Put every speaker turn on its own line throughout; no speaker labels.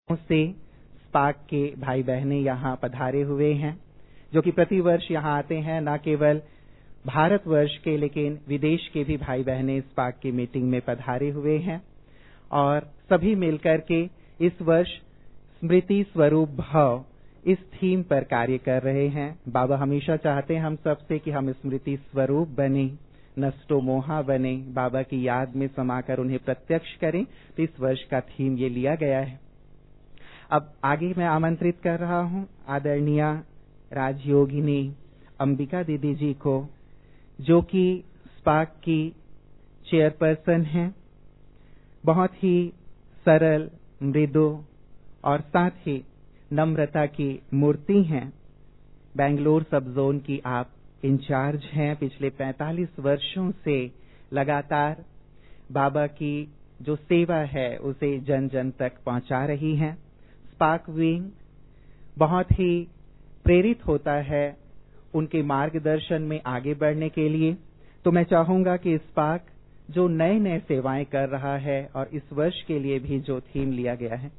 से स्पार्क के भाई बहने यहाँ पधारे हुए हैं, जो कि प्रतिवर्ष यहाँ आते हैं। न केवल भारतवर्ष के लेकिन विदेश के भी भाई बहने स्पार्क की मीटिंग में पधारे हुए हैं और सभी मिलकर के इस वर्ष स्मृति स्वरूप भव इस थीम पर कार्य कर रहे हैं। बाबा हमेशा चाहते हैं हम सबसे कि हम स्मृति स्वरूप बने, नष्टो मोहा बने, बाबा की याद में समाकर उन्हें प्रत्यक्ष करें। तो इस वर्ष का थीम ये लिया गया है। अब आगे मैं आमंत्रित कर रहा हूं आदरणीय राजयोगिनी अंबिका दीदी जी को, जो कि स्पार्क की चेयरपर्सन हैं। बहुत ही सरल, मृदु और साथ ही नम्रता की मूर्ति हैं। बेंगलोर सब जोन की आप इंचार्ज हैं। पिछले 45 वर्षों से लगातार बाबा की जो सेवा है उसे जन जन तक पहुंचा रही हैं। स्पार्क विंग बहुत ही प्रेरित होता है उनके मार्गदर्शन में आगे बढ़ने के लिए। तो मैं चाहूंगा कि स्पार्क जो नए नए सेवाएं कर रहा है और इस वर्ष के लिए भी जो थीम लिया गया है,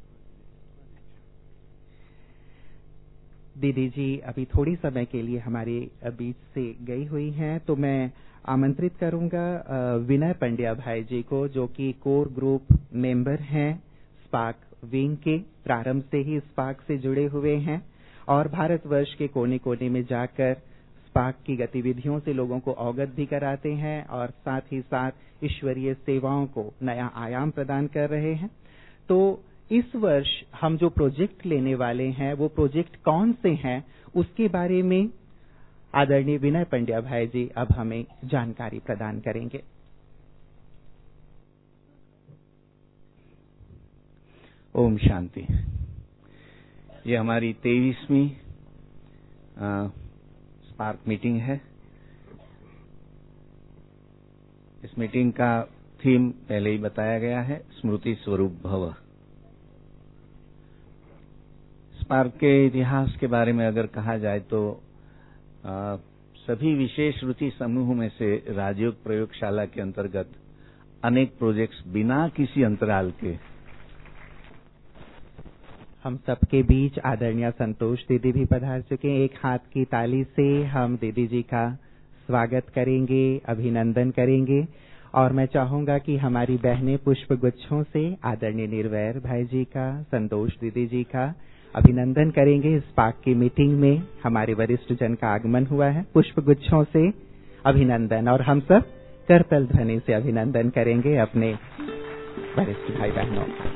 दीदी जी अभी थोड़ी समय के लिए हमारे बीच से गई हुई हैं। तो मैं आमंत्रित करूंगा विनय पंड्या भाई जी को, जो कि कोर ग्रुप मेंबर हैं स्पार्क विंग के, प्रारंभ से ही स्पार्क से जुड़े हुए हैं और भारतवर्ष के कोने कोने में जाकर स्पार्क की गतिविधियों से लोगों को अवगत भी कराते हैं और साथ ही साथ ईश्वरीय सेवाओं को नया आयाम प्रदान कर रहे हैं। तो इस वर्ष हम जो प्रोजेक्ट लेने वाले हैं वो प्रोजेक्ट कौन से हैं, उसके बारे में आदरणीय विनय पंड्या भाई जी अब हमें जानकारी प्रदान करेंगे।
ओम शांति। ये हमारी 23वीं स्पार्क मीटिंग है। इस मीटिंग का थीम पहले ही बताया गया है, स्मृति स्वरूप भव। स्पार्क के इतिहास के बारे में अगर कहा जाए तो सभी विशेष रुचि समूह में से राजयोग प्रयोगशाला के अंतर्गत अनेक प्रोजेक्ट्स बिना किसी अंतराल के
हम सबके बीच आदरणीय संतोष दीदी भी पधार चुके हैं। एक हाथ की ताली से हम दीदी जी का स्वागत करेंगे, अभिनंदन करेंगे और मैं चाहूंगा कि हमारी बहनें पुष्प गुच्छों से आदरणीय निर्वैर भाई जी का, संतोष दीदी जी का अभिनंदन करेंगे। इस स्पार्क की मीटिंग में हमारे वरिष्ठ जन का आगमन हुआ है। पुष्प गुच्छों से अभिनंदन और हम सब करतल ध्वनि से अभिनंदन करेंगे अपने वरिष्ठ भाई बहनों का।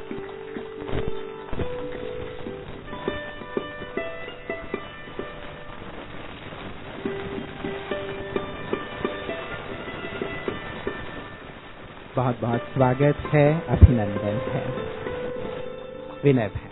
बहुत बहुत स्वागत है, अभिनंदन है। विनय भाई।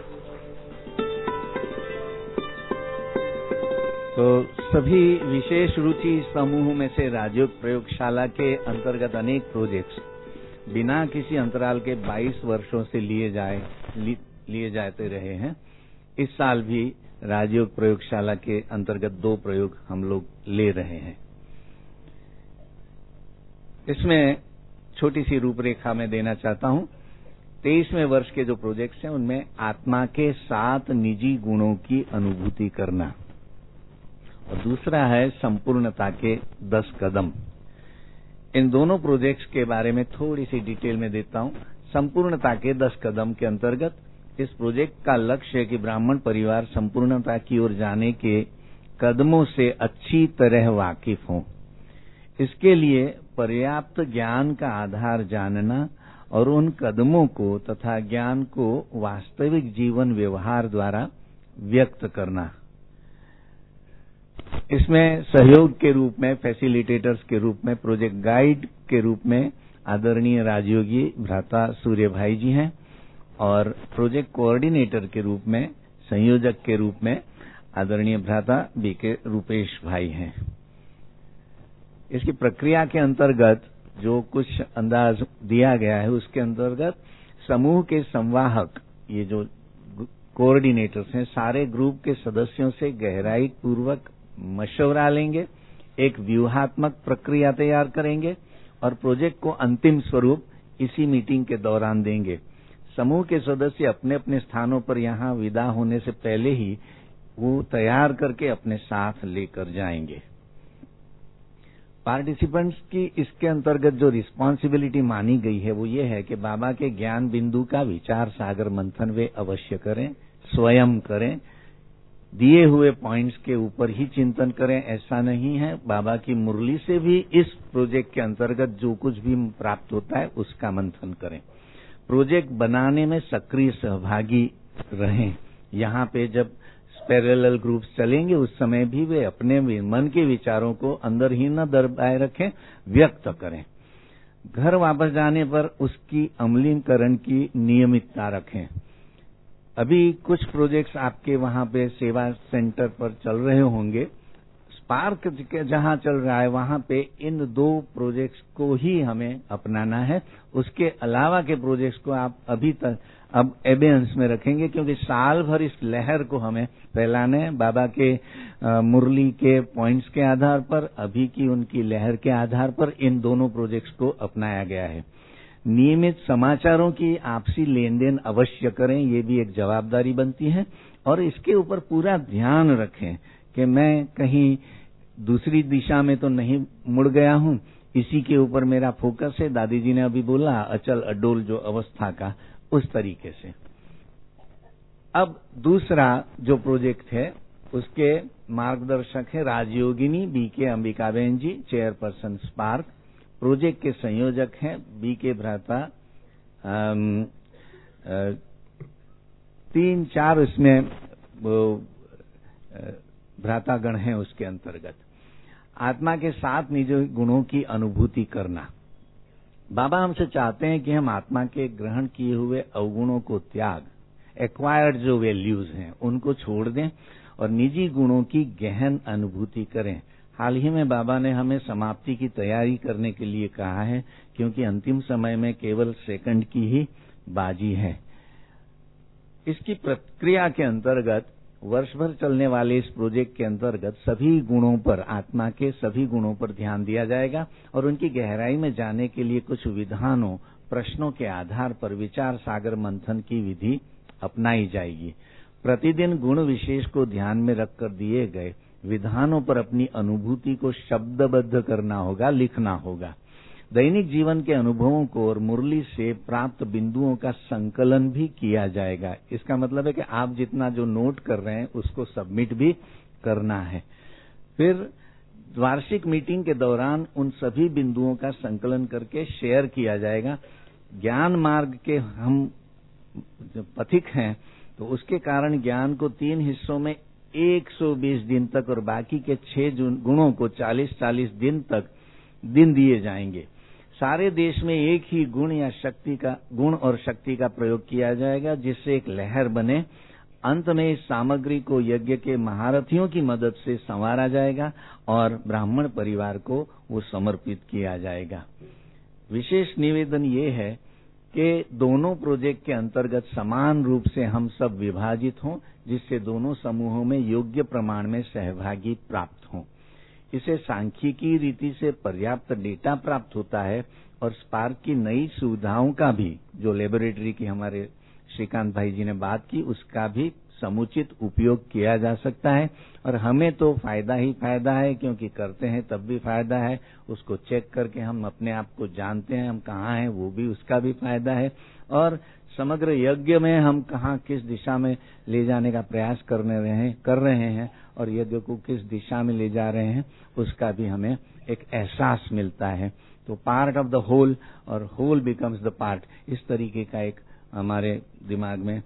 तो सभी विशेष रुचि समूह में से राजयोग प्रयोगशाला के अंतर्गत अनेक प्रोजेक्ट्स बिना किसी अंतराल के 22 वर्षों से लिए जाते रहे हैं। इस साल भी राजयोग प्रयोगशाला के अंतर्गत 2 प्रयोग हम लोग ले रहे हैं। इसमें छोटी सी रूपरेखा में देना चाहता हूं। 23वें वर्ष के जो प्रोजेक्ट्स हैं उनमें आत्मा के 7 निजी गुणों की अनुभूति करना और दूसरा है संपूर्णता के 10 कदम। इन दोनों प्रोजेक्ट्स के बारे में थोड़ी सी डिटेल में देता हूं। संपूर्णता के 10 कदम के अंतर्गत इस प्रोजेक्ट का लक्ष्य है कि ब्राह्मण परिवार संपूर्णता की ओर जाने के कदमों से अच्छी तरह वाकिफ हों। इसके लिए पर्याप्त ज्ञान का आधार जानना और उन कदमों को तथा ज्ञान को वास्तविक जीवन व्यवहार द्वारा व्यक्त करना। इसमें सहयोग के रूप में, फैसिलिटेटर्स के रूप में, प्रोजेक्ट गाइड के रूप में आदरणीय राजयोगी भ्राता सूर्य भाई जी हैं और प्रोजेक्ट कोऑर्डिनेटर के रूप में, संयोजक के रूप में आदरणीय भ्राता बीके रूपेश भाई हैं। इसकी प्रक्रिया के अंतर्गत जो कुछ अंदाज दिया गया है उसके अंतर्गत समूह के संवाहक, ये जो कोऑर्डिनेटर्स हैं, सारे ग्रुप के सदस्यों से गहराई पूर्वक मशवरा लेंगे, एक व्यूहात्मक प्रक्रिया तैयार करेंगे और प्रोजेक्ट को अंतिम स्वरूप इसी मीटिंग के दौरान देंगे। समूह के सदस्य अपने अपने स्थानों पर यहाँ विदा होने से पहले ही वो तैयार करके अपने साथ लेकर जाएंगे। पार्टिसिपेंट्स की इसके अंतर्गत जो रिस्पांसिबिलिटी मानी गई है वो ये है कि बाबा के ज्ञान बिंदु का विचार सागर मंथन वे अवश्य करें, स्वयं करें, दिए हुए पॉइंट्स के ऊपर ही चिंतन करें, ऐसा नहीं है। बाबा की मुरली से भी इस प्रोजेक्ट के अंतर्गत जो कुछ भी प्राप्त होता है उसका मंथन करें। प्रोजेक्ट बनाने में सक्रिय सहभागी रहें। यहाँ पे जब पैरेलल ग्रुप्स चलेंगे उस समय भी वे अपने मन के विचारों को अंदर ही न दबाए रखें, व्यक्त करें। घर वापस जाने पर उसकी अमलीकरण की नियमितता रखें। अभी कुछ प्रोजेक्ट्स आपके वहां पे सेवा सेंटर पर चल रहे होंगे। स्पार्क जहां चल रहा है वहां पे इन 2 प्रोजेक्ट्स को ही हमें अपनाना है। उसके अलावा के प्रोजेक्ट्स को आप अभी तक अब एबेंस में रखेंगे, क्योंकि साल भर इस लहर को हमें फैलाने हैं। बाबा के मुरली के पॉइंट्स के आधार पर, अभी की उनकी लहर के आधार पर इन दोनों प्रोजेक्ट्स को अपनाया गया है। नियमित समाचारों की आपसी लेन देन अवश्य करें, ये भी एक जवाबदारी बनती है। और इसके ऊपर पूरा ध्यान रखें कि मैं कहीं दूसरी दिशा में तो नहीं मुड़ गया हूं, इसी के ऊपर मेरा फोकस है। दादी जी ने अभी बोला अचल अडोल जो अवस्था का, उस तरीके से। अब दूसरा जो प्रोजेक्ट है उसके मार्गदर्शक है Rajyogini BK Ambikaben ji, chairperson spark. Project के संयोजक हैं बीके भ्राता। 3-4 इसमें भ्रातागण हैं उसके अंतर्गत। आत्मा के 7 निज गुणों की अनुभूति करना। बाबा हमसे चाहते हैं कि हम आत्मा के ग्रहण किए हुए अवगुणों को त्याग, एक्वायर्ड जो वैल्यूज हैं उनको छोड़ दें और निजी गुणों की गहन अनुभूति करें। हाल ही में बाबा ने हमें समाप्ति की तैयारी करने के लिए कहा है, क्योंकि अंतिम समय में केवल सेकंड की ही बाजी है। इसकी प्रक्रिया के अंतर्गत वर्ष भर चलने वाले इस प्रोजेक्ट के अंतर्गत सभी गुणों पर, आत्मा के सभी गुणों पर ध्यान दिया जाएगा और उनकी गहराई में जाने के लिए कुछ विधानों, प्रश्नों के आधार पर विचार सागर मंथन की विधि अपनाई जाएगी। प्रतिदिन गुण विशेष को ध्यान में रखकर दिए गए विधानों पर अपनी अनुभूति को शब्दबद्ध करना होगा, लिखना होगा। दैनिक जीवन के अनुभवों को और मुरली से प्राप्त बिंदुओं का संकलन भी किया जाएगा। इसका मतलब है कि आप जितना जो नोट कर रहे हैं उसको सबमिट भी करना है। फिर वार्षिक मीटिंग के दौरान उन सभी बिंदुओं का संकलन करके शेयर किया जाएगा। ज्ञान मार्ग के हम पथिक हैं, तो उसके कारण ज्ञान को 3 हिस्सों में 120 दिन तक और बाकी के 6 गुणों को 40-40 दिन तक दिन दिए जाएंगे। सारे देश में एक ही गुण और शक्ति का प्रयोग किया जाएगा, जिससे एक लहर बने। अंत में इस सामग्री को यज्ञ के महारथियों की मदद से संवारा जाएगा और ब्राह्मण परिवार को वो समर्पित किया जाएगा। विशेष निवेदन ये है कि दोनों प्रोजेक्ट के अंतर्गत समान रूप से हम सब विभाजित हों, जिससे दोनों समूहों में योग्य प्रमाण में सहभागी प्राप्त हों। इसे सांख्यिकी रीति से पर्याप्त डेटा प्राप्त होता है और स्पार्क की नई सुविधाओं का भी, जो लेबोरेटरी की हमारे श्रीकांत भाई जी ने बात की, उसका भी समुचित उपयोग किया जा सकता है। और हमें तो फायदा ही फायदा है, क्योंकि करते हैं तब भी फायदा है। उसको चेक करके हम अपने आप को जानते हैं, हम कहाँ हैं, वो भी उसका भी फायदा है। और समग्र यज्ञ में हम कहाँ किस दिशा में ले जाने का प्रयास कर रहे हैं और यज्ञ को किस दिशा में ले जा रहे हैं, उसका भी हमें एक एहसास मिलता है। तो पार्ट ऑफ द होल और होल बिकम्स द पार्ट, इस तरीके का एक हमारे दिमाग में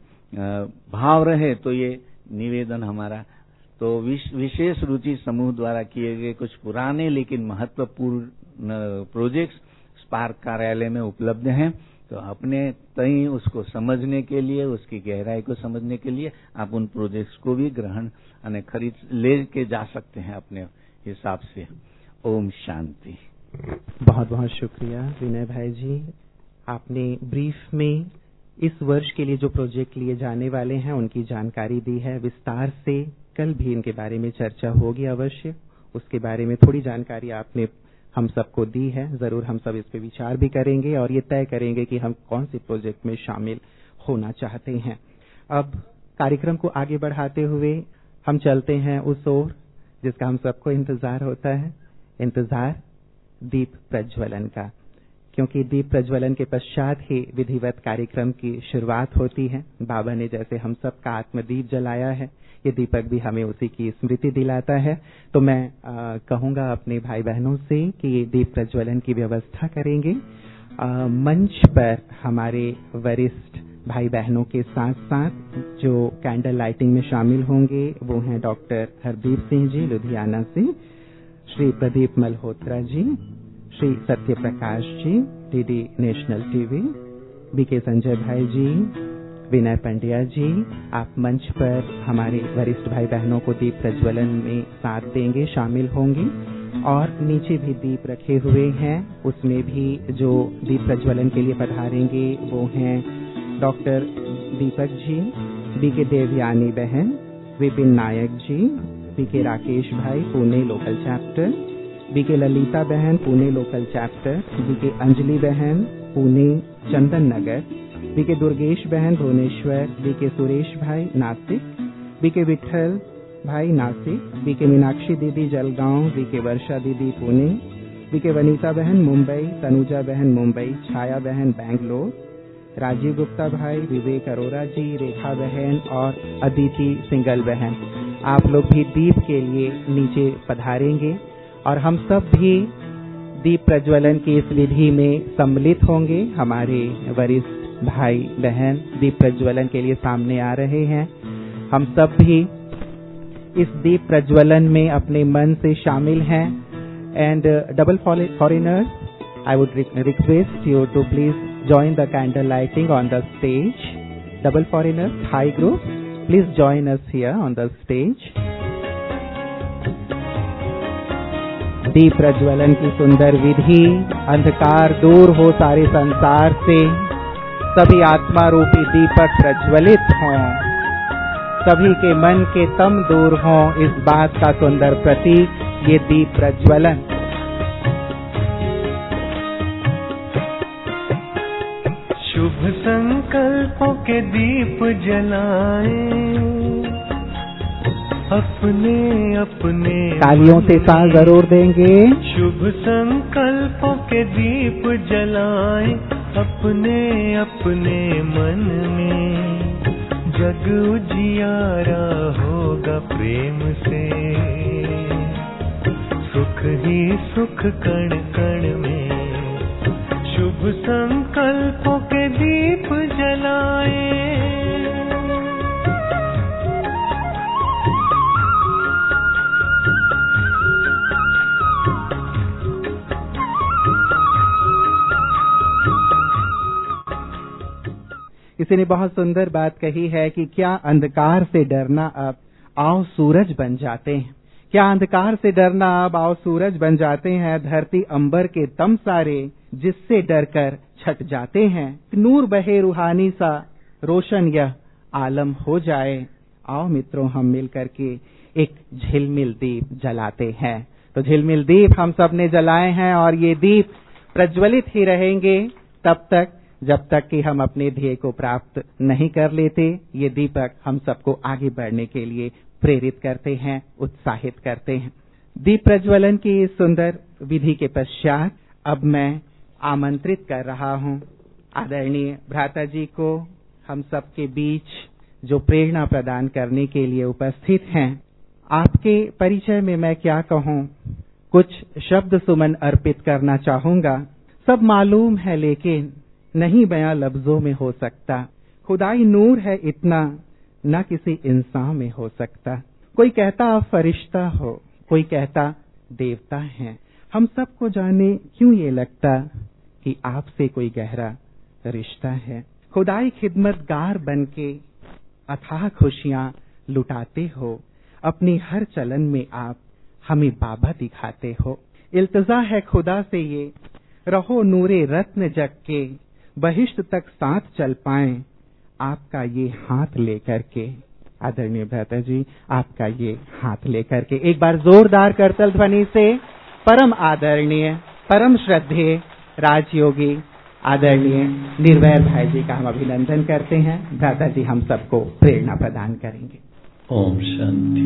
भाव रहे। तो ये निवेदन हमारा। तो विशेष रुचि समूह द्वारा किए गए कुछ पुराने लेकिन महत्वपूर्ण प्रोजेक्ट्स स्पार्क कार्यालय में उपलब्ध हैं। तो अपने तई उसको समझने के लिए, उसकी गहराई को समझने के लिए आप उन प्रोजेक्ट्स को भी ग्रहण खरीद ले के जा सकते हैं अपने हिसाब से। ओम शांति।
बहुत बहुत शुक्रिया विनय भाई जी। आपने ब्रीफ में इस वर्ष के लिए जो प्रोजेक्ट लिए जाने वाले हैं उनकी जानकारी दी है। विस्तार से कल भी इनके बारे में चर्चा होगी अवश्य। उसके बारे में थोड़ी जानकारी आपने हम सबको दी है। जरूर हम सब इस पे विचार भी करेंगे और ये तय करेंगे कि हम कौन से प्रोजेक्ट में शामिल होना चाहते हैं। अब कार्यक्रम को आगे बढ़ाते हुए हम चलते हैं उस ओर जिसका हम सबको इंतजार होता है, इंतजार दीप प्रज्वलन का, क्योंकि दीप प्रज्वलन के पश्चात ही विधिवत कार्यक्रम की शुरुआत होती है। बाबा ने जैसे हम सबका आत्मदीप जलाया है, ये दीपक भी हमें उसी की स्मृति दिलाता है। तो मैं कहूंगा अपने भाई बहनों से कि ये दीप प्रज्वलन की व्यवस्था करेंगे। मंच पर हमारे वरिष्ठ भाई बहनों के साथ साथ जो कैंडल लाइटिंग में शामिल होंगे वो हैं डॉक्टर हरदीप सिंह जी लुधियाना से, Shri Pradeep Malhotra ji, Shri Satya Prakash ji DD national TV, BK Sanjay भाई जी, विनय पंड्या जी। आप मंच पर हमारे वरिष्ठ भाई बहनों को दीप प्रज्वलन में साथ देंगे, शामिल होंगे। और नीचे भी दीप रखे हुए हैं, उसमें भी जो दीप प्रज्वलन के लिए पधारेंगे वो हैं डॉक्टर दीपक जी, बीके देवयानी बहन, विपिन नायक जी, बीके राकेश भाई Pune local chapter, BK Lalita बहन Pune local chapter, BK Anjali बहन पुणे चंदन नगर, बीके दुर्गेश बहन भुवनेश्वर, बीके सुरेश भाई नासिक, बीके विठल भाई नासिक, बीके मीनाक्षी दीदी जलगांव, बीके वर्षा दीदी पुणे, बीके वनीता बहन मुंबई, तनुजा बहन मुंबई, छाया बहन बैंगलोर, राजीव गुप्ता भाई, विवेक अरोरा जी, रेखा बहन और अदिति सिंगल बहन। आप लोग भी दीप के लिए नीचे पधारेंगे और हम सब भी दीप प्रज्वलन की इस विधि में सम्मिलित होंगे। हमारे वरिष्ठ भाई बहन दीप प्रज्वलन के लिए सामने आ रहे हैं। हम सब भी इस दीप प्रज्वलन में अपने मन से शामिल हैं। And double foreigners, I would request you to please join the candle lighting on the stage. Double foreigners, high group, please join us here on the stage. दीप प्रज्वलन की सुंदर विधि, अंधकार दूर हो सारे संसार से, सभी आत्मा रूपी दीपक प्रज्वलित हों, सभी के मन के तम दूर हों, इस बात का सुंदर प्रतीक ये दीप प्रज्वलन।
शुभ संकल्पों के दीप जलाएं, अपने अपने
तालियों से साथ जरूर देंगे।
शुभ संकल्पों के दीप जलाएं, अपने अपने मन में, जग उजियारा होगा प्रेम से, सुख ही सुख कण कण में। शुभ संकल्पों के दीप जलाएं।
किसी ने बहुत सुंदर बात कही है कि क्या अंधकार से डरना, अब आओ सूरज बन जाते हैं। क्या अंधकार से डरना, अब आओ सूरज बन जाते हैं। धरती अंबर के तम सारे जिससे डरकर छट जाते हैं। नूर बहे रूहानी सा रोशन यह आलम हो जाए। आओ मित्रों हम मिल करके एक झिलमिल दीप जलाते हैं। तो झिलमिल दीप हम सब ने जलाए हैं और ये दीप प्रज्वलित ही रहेंगे तब तक जब तक कि हम अपने ध्येय को प्राप्त नहीं कर लेते। ये दीपक हम सबको आगे बढ़ने के लिए प्रेरित करते हैं, उत्साहित करते हैं। दीप प्रज्वलन की इस सुंदर विधि के पश्चात अब मैं आमंत्रित कर रहा हूं आदरणीय भ्राता जी को हम सबके बीच जो प्रेरणा प्रदान करने के लिए उपस्थित हैं। आपके परिचय में मैं क्या कहूं, कुछ शब्द सुमन अर्पित करना चाहूंगा। सब मालूम है लेकिन नहीं बयां लफ्जों में हो सकता। खुदाई नूर है इतना न किसी इंसान में हो सकता। कोई कहता आप फरिश्ता हो, कोई कहता देवता है। हम सबको जाने क्यों ये लगता कि आपसे कोई गहरा रिश्ता है। खुदाई खिदमतगार बनके अथाह खुशियां लुटाते हो। अपनी हर चलन में आप हमें बाबा दिखाते हो। इल्तिजा है खुदा से ये रहो नूरे रत्न जग के, बहिश्त तक साथ चल पाएं आपका ये हाथ लेकर के। आदरणीय भ्राता जी आपका ये हाथ लेकर के एक बार जोरदार करतल ध्वनि से परम आदरणीय परम श्रद्धेय राजयोगी आदरणीय निर्भय भाई जी का हम अभिनंदन करते हैं। भ्राता जी हम सबको प्रेरणा प्रदान करेंगे।
ओम शांति।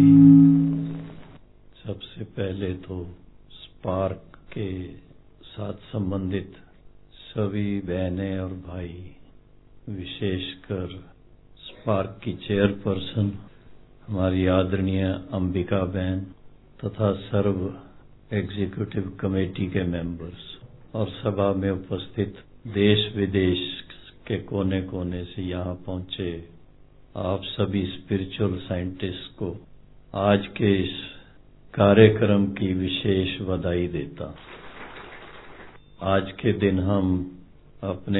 सबसे पहले तो स्पार्क के साथ संबंधित सभी बहनें और भाई, विशेषकर स्पार्क की चेयरपर्सन हमारी आदरणीय अंबिका बहन तथा सर्व एग्जीक्यूटिव कमेटी के मेंबर्स और सभा में उपस्थित देश विदेश के कोने कोने से यहाँ पहुंचे आप सभी स्पिरिचुअल साइंटिस्ट को आज के इस कार्यक्रम की विशेष बधाई देता। आज के दिन हम अपने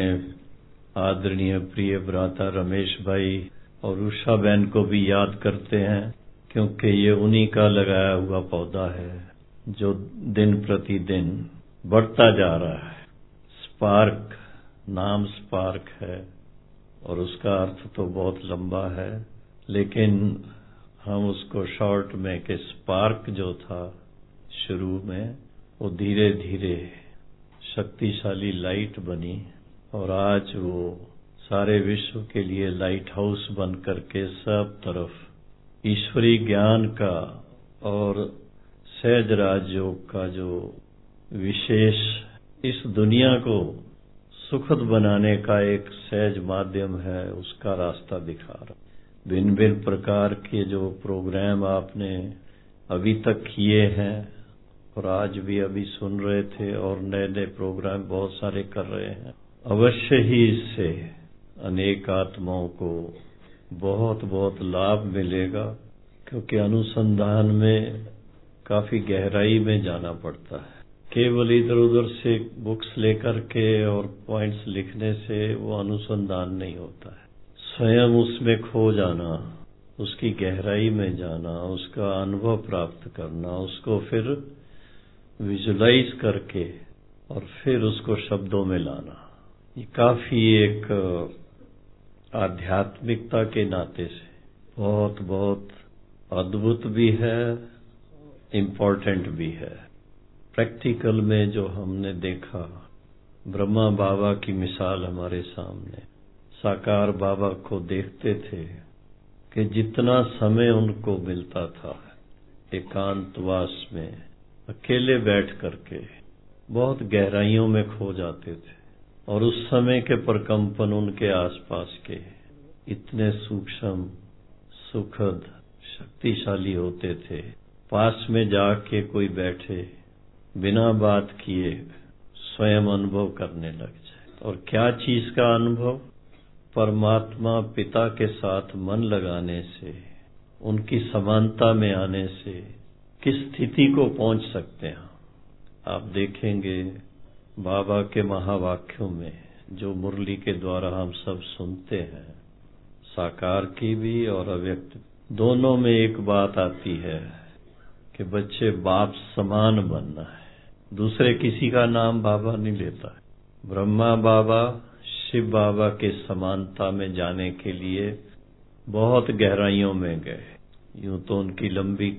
आदरणीय प्रिय भ्राता रमेश भाई और उषा बहन को भी याद करते हैं, क्योंकि ये उन्हीं का लगाया हुआ पौधा है जो दिन प्रतिदिन बढ़ता जा रहा है। स्पार्क, नाम स्पार्क है और उसका अर्थ तो बहुत लंबा है, लेकिन हम उसको शॉर्ट में कि स्पार्क जो था शुरू में, वो धीरे धीरे शक्तिशाली लाइट बनी और आज वो सारे विश्व के लिए लाइट हाउस बन करके सब तरफ ईश्वरीय ज्ञान का और सहज राजयोग का जो विशेष इस दुनिया को सुखद बनाने का एक सहज माध्यम है, उसका रास्ता दिखा रहा। भिन्न भिन्न प्रकार के जो प्रोग्राम आपने अभी तक किए हैं और आज भी अभी सुन रहे थे और नए नए प्रोग्राम बहुत सारे कर रहे हैं, अवश्य ही इससे अनेक आत्माओं को बहुत बहुत लाभ मिलेगा, क्योंकि अनुसंधान में काफी गहराई में जाना पड़ता है। केवल इधर उधर से बुक्स लेकर के और पॉइंट्स लिखने से वो अनुसंधान नहीं होता है। स्वयं उसमें खो जाना, उसकी गहराई में जाना, उसका अनुभव प्राप्त करना, उसको फिर विजुलाइज करके और फिर उसको शब्दों में लाना, ये काफी एक आध्यात्मिकता के नाते से बहुत बहुत अद्भुत भी है, इम्पोर्टेंट भी है। प्रैक्टिकल में जो हमने देखा, ब्रह्मा बाबा की मिसाल हमारे सामने, साकार बाबा को देखते थे कि जितना समय उनको मिलता था एकांतवास में अकेले बैठ करके बहुत गहराइयों में खो जाते थे, और उस समय के प्रकंपन उनके आसपास के इतने सूक्ष्म, सुखद, शक्तिशाली होते थे। पास में जाके कोई बैठे बिना बात किए स्वयं अनुभव करने लग जाए। और क्या चीज का अनुभव? परमात्मा पिता के साथ मन लगाने से, उनकी समानता में आने से किस स्थिति को पहुंच सकते हैं। आप देखेंगे बाबा के महावाक्यों में जो मुरली के द्वारा हम सब सुनते हैं, साकार की भी और अव्यक्त, दोनों में एक बात आती है कि बच्चे बाप समान बनना है। दूसरे किसी का नाम बाबा नहीं लेता है। ब्रह्मा बाबा शिव बाबा के समानता में जाने के लिए बहुत गहराइयों में गए। यूं तो उनकी लंबी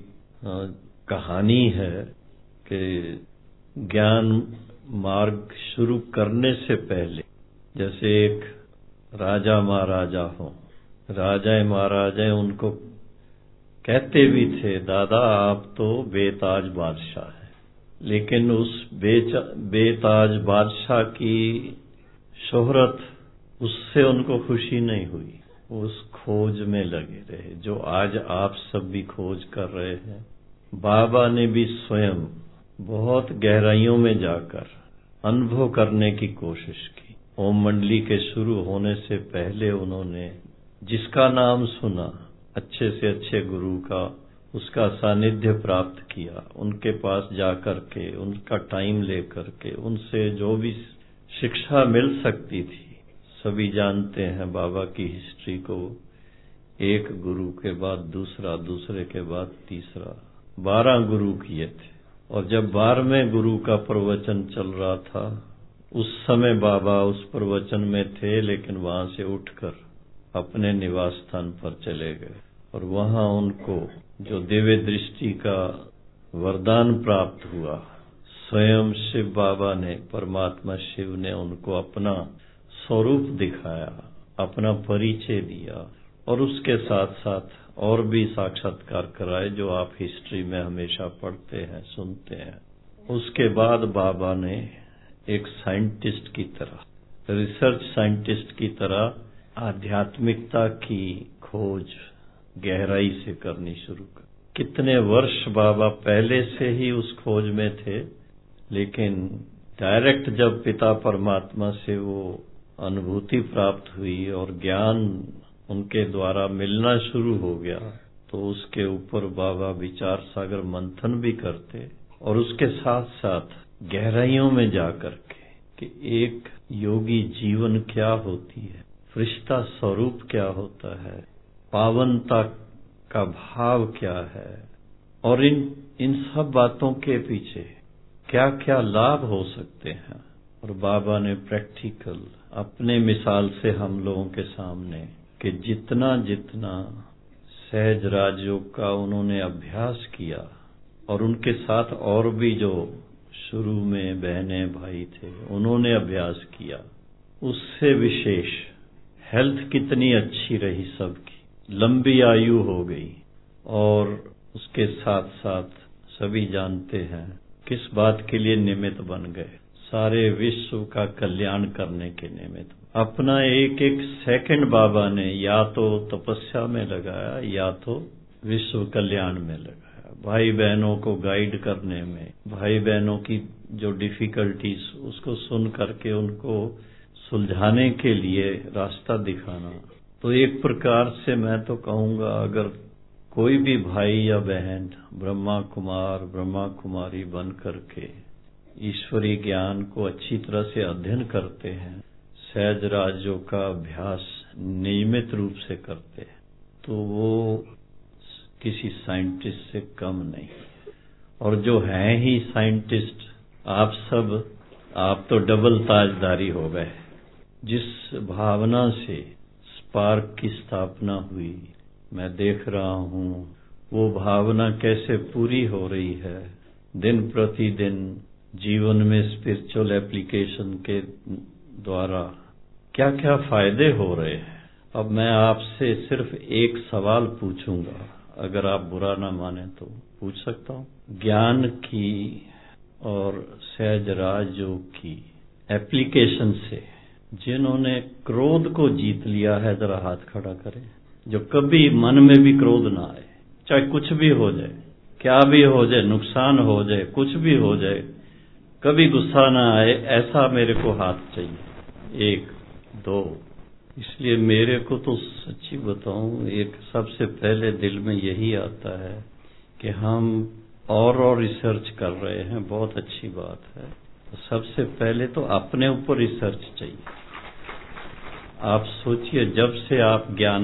कहानी है कि ज्ञान मार्ग शुरू करने से पहले, जैसे एक राजा महाराजा हो, राजा महाराजा उनको कहते भी थे, दादा आप तो बेताज बादशाह हैं, लेकिन उस बेताज बादशाह की शोहरत, उससे उनको खुशी नहीं हुई। उस खोज में लगे रहे जो आज आप सब भी खोज कर रहे हैं। बाबा ने भी स्वयं बहुत गहराइयों में जाकर अनुभव करने की कोशिश की। ओम मंडली के शुरू होने से पहले उन्होंने जिसका नाम सुना, अच्छे से अच्छे गुरु का, उसका सानिध्य प्राप्त किया, उनके पास जाकर के, उनका टाइम लेकर के, उनसे जो भी शिक्षा मिल सकती थी। सभी जानते हैं बाबा की हिस्ट्री को, एक गुरु के बाद दूसरा, दूसरे के बाद तीसरा, 12 गुरु किए थे। और जब 12वें गुरु का प्रवचन चल रहा था, उस समय बाबा उस प्रवचन में थे, लेकिन वहां से उठकर अपने निवास स्थान पर चले गए और वहां उनको जो दिव्य दृष्टि का वरदान प्राप्त हुआ, स्वयं शिव बाबा ने, परमात्मा शिव ने उनको अपना स्वरूप दिखाया, अपना परिचय दिया और उसके साथ साथ और भी साक्षात्कार कराए जो आप हिस्ट्री में हमेशा पढ़ते हैं, सुनते हैं। उसके बाद बाबा ने एक साइंटिस्ट की तरह, रिसर्च साइंटिस्ट की तरह आध्यात्मिकता की खोज गहराई से करनी शुरू कर। कितने वर्ष बाबा पहले से ही उस खोज में थे, लेकिन डायरेक्ट जब पिता परमात्मा से वो अनुभूति प्राप्त हुई और ज्ञान उनके द्वारा मिलना शुरू हो गया, तो उसके ऊपर बाबा विचार सागर मंथन भी करते और उसके साथ साथ गहराइयों में जाकर के कि एक योगी जीवन क्या होती है, फरिश्ता स्वरूप क्या होता है, पावनता का भाव क्या है और इन सब बातों के पीछे क्या क्या लाभ हो सकते हैं। और बाबा ने प्रैक्टिकल अपने मिसाल से हम लोगों के सामने कि जितना जितना सहज राजयोग का उन्होंने अभ्यास किया और उनके साथ और भी जो शुरू में बहनें भाई थे उन्होंने अभ्यास किया, उससे विशेष हेल्थ कितनी अच्छी रही, सबकी लंबी आयु हो गई। और उसके साथ साथ सभी जानते हैं किस बात के लिए निमित्त बन गए, सारे विश्व का कल्याण करने के निमित्त। अपना एक एक सेकंड बाबा ने या तो तपस्या में लगाया या तो विश्व कल्याण में लगाया, भाई बहनों को गाइड करने में, भाई बहनों की जो डिफिकल्टीज उसको सुन करके उनको सुलझाने के लिए रास्ता दिखाना। तो एक प्रकार से मैं तो कहूँगा, अगर कोई भी भाई या बहन ब्रह्मा कुमार ब्रह्मा कुमारी बन करके ईश्वरीय ज्ञान को अच्छी तरह से अध्ययन करते हैं, सहज राजयोग का अभ्यास नियमित रूप से करते हैं, तो वो किसी साइंटिस्ट से कम नहीं है। और जो हैं ही साइंटिस्ट, आप तो डबल ताजदारी हो गए। जिस भावना से स्पार्क की स्थापना हुई, मैं देख रहा हूँ वो भावना कैसे पूरी हो रही है। दिन प्रतिदिन जीवन में स्पिरिचुअल एप्लीकेशन के द्वारा क्या क्या फायदे हो रहे हैं। अब मैं आपसे सिर्फ एक सवाल पूछूंगा, अगर आप बुरा ना माने तो पूछ सकता हूँ। ज्ञान की और सहज राजयोग की एप्लीकेशन से जिन्होंने क्रोध को जीत लिया है, जरा हाथ खड़ा करें। जो कभी मन में भी क्रोध ना आए, चाहे कुछ भी हो जाए, क्या भी हो जाए, नुकसान हो जाए, कुछ भी हो जाए, कभी गुस्सा ना आए, ऐसा मेरे को हाथ चाहिए। 1 2। इसलिए मेरे को तो सच्ची बताऊं, एक सबसे पहले दिल में यही आता है कि हम और रिसर्च कर रहे हैं, बहुत अच्छी बात है। तो सबसे पहले तो अपने ऊपर रिसर्च चाहिए। आप सोचिए, जब से आप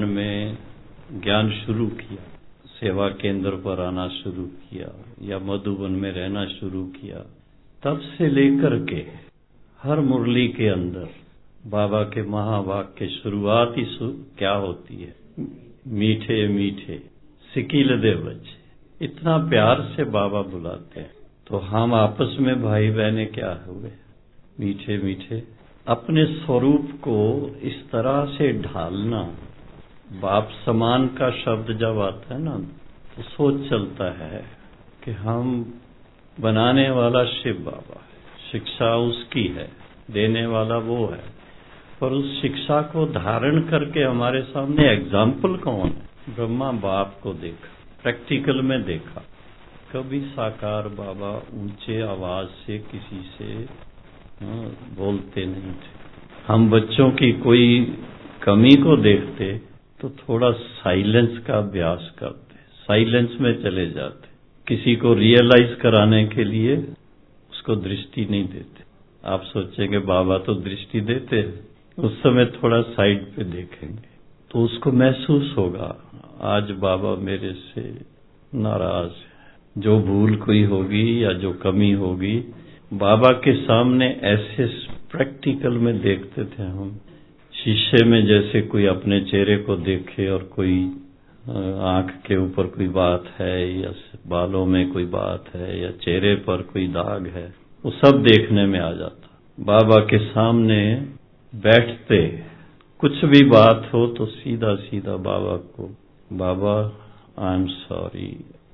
ज्ञान शुरू किया, सेवा केंद्र पर आना शुरू किया या मधुबन में रहना शुरू किया, तब से लेकर के हर मुरली के अंदर बाबा के महावाक्य शुरुआत ही क्या होती है, मीठे मीठे सिकील दे बच्चे। इतना प्यार से बाबा बुलाते हैं। तो हम आपस में भाई बहने क्या हुए, मीठे मीठे अपने स्वरूप को इस तरह से ढालना। बाप समान का शब्द जब आता है ना, तो सोच चलता है कि हम बनाने वाला शिव बाबा है, शिक्षा उसकी है, देने वाला वो है, पर उस शिक्षा को धारण करके हमारे सामने एग्जाम्पल कौन है? ब्रह्मा बाप को देखा, प्रैक्टिकल में देखा। कभी साकार बाबा ऊंचे आवाज से किसी से बोलते नहीं थे। हम बच्चों की कोई कमी को देखते तो थोड़ा साइलेंस का अभ्यास करते, साइलेंस में चले जाते। किसी को रियलाइज कराने के लिए उसको दृष्टि नहीं देते। आप सोचेंगे बाबा तो दृष्टि देते हैं, उस समय थोड़ा साइड पे देखेंगे तो उसको महसूस होगा आज बाबा मेरे से नाराज है। जो भूल कोई होगी या जो कमी होगी, बाबा के सामने ऐसे प्रैक्टिकल में देखते थे हम। शीशे में जैसे कोई अपने चेहरे को देखे और कोई आंख के ऊपर कोई बात है या बालों में कोई बात है या चेहरे पर कोई दाग है, वो सब देखने में आ जाता। बाबा के सामने बैठते, कुछ भी बात हो तो सीधा सीधा बाबा को, बाबा आई एम सॉरी,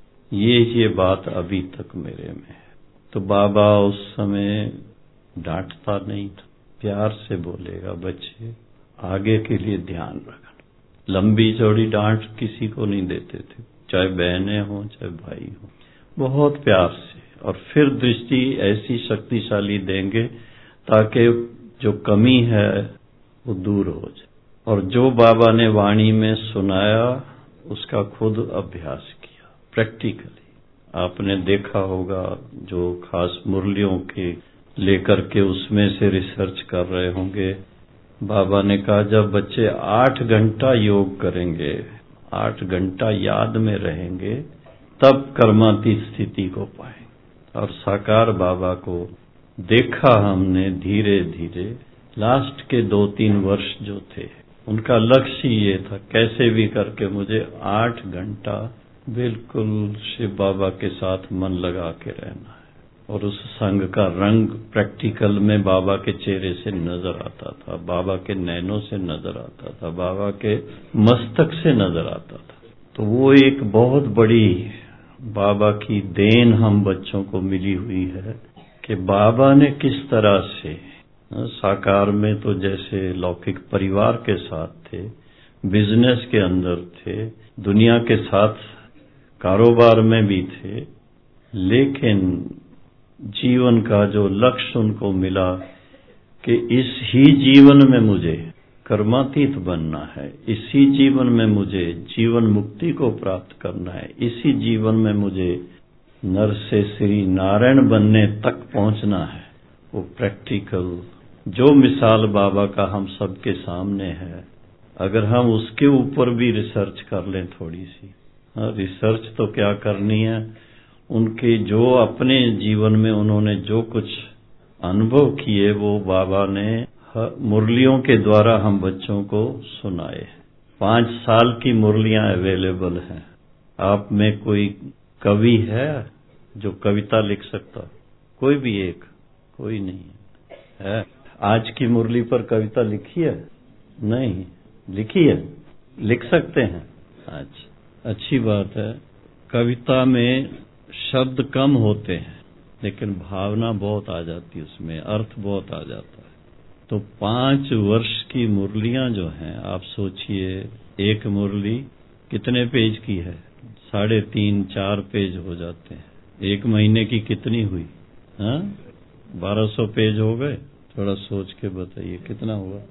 ये बात अभी तक मेरे में है। तो बाबा उस समय डांटता नहीं था, प्यार से बोलेगा, बच्चे आगे के लिए ध्यान रखना। लंबी चौड़ी डांट किसी को नहीं देते थे, चाहे बहनें हों चाहे भाई हों, बहुत प्यार से। और फिर दृष्टि ऐसी शक्तिशाली देंगे ताकि जो कमी है वो दूर हो जाए। और जो बाबा ने वाणी में सुनाया उसका खुद अभ्यास किया प्रैक्टिकली। आपने देखा होगा जो खास मुरलियों के लेकर के उसमें से रिसर्च कर रहे होंगे, बाबा ने कहा जब बच्चे 8 घंटा योग करेंगे, 8 घंटा याद में रहेंगे, तब कर्मातीत स्थिति को पाएंगे। और साकार बाबा को देखा हमने धीरे धीरे। लास्ट के 2-3 वर्ष जो थे उनका लक्ष्य ये था, कैसे भी करके मुझे 8 घंटा बिल्कुल शिव बाबा के साथ मन लगा के रहना है। और उस संग का रंग प्रैक्टिकल में बाबा के चेहरे से नजर आता था, बाबा के नैनों से नजर आता था, बाबा के मस्तक से नजर आता था। तो वो एक बहुत बड़ी बाबा की देन हम बच्चों को मिली हुई है कि बाबा ने किस तरह से साकार में तो जैसे लौकिक परिवार के साथ थे, बिजनेस के अंदर थे, दुनिया के साथ कारोबार में भी थे, लेकिन जीवन का जो लक्ष्य उनको मिला कि इस ही जीवन में मुझे कर्मातीत बनना है, इसी जीवन में मुझे जीवन मुक्ति को प्राप्त करना है, इसी जीवन में मुझे नर से श्री नारायण बनने तक पहुंचना है। वो प्रैक्टिकल जो मिसाल बाबा का हम सबके सामने है, अगर हम उसके ऊपर भी रिसर्च कर लें थोड़ी सी, रिसर्च तो क्या करनी है, उनके जो अपने जीवन में उन्होंने जो कुछ अनुभव किए वो बाबा ने मुरलियों के द्वारा हम बच्चों को सुनाए। 5 साल की मुरलियां अवेलेबल हैं। आप में कोई कवि है जो कविता लिख सकता? कोई भी एक? कोई नहीं है। आज की मुरली पर कविता लिखी है? नहीं लिखी है, लिख सकते हैं। अच्छा, अच्छी बात है। कविता में शब्द कम होते हैं लेकिन भावना बहुत आ जाती है, उसमें अर्थ बहुत आ जाता है। तो 5 वर्ष की मुरलियां जो हैं, आप सोचिए एक मुरली कितने पेज की है? 3.5-4 पेज हो जाते हैं। 1 महीने की कितनी हुई? 1200 पेज हो गए। थोड़ा सोच के बताइए कितना हुआ?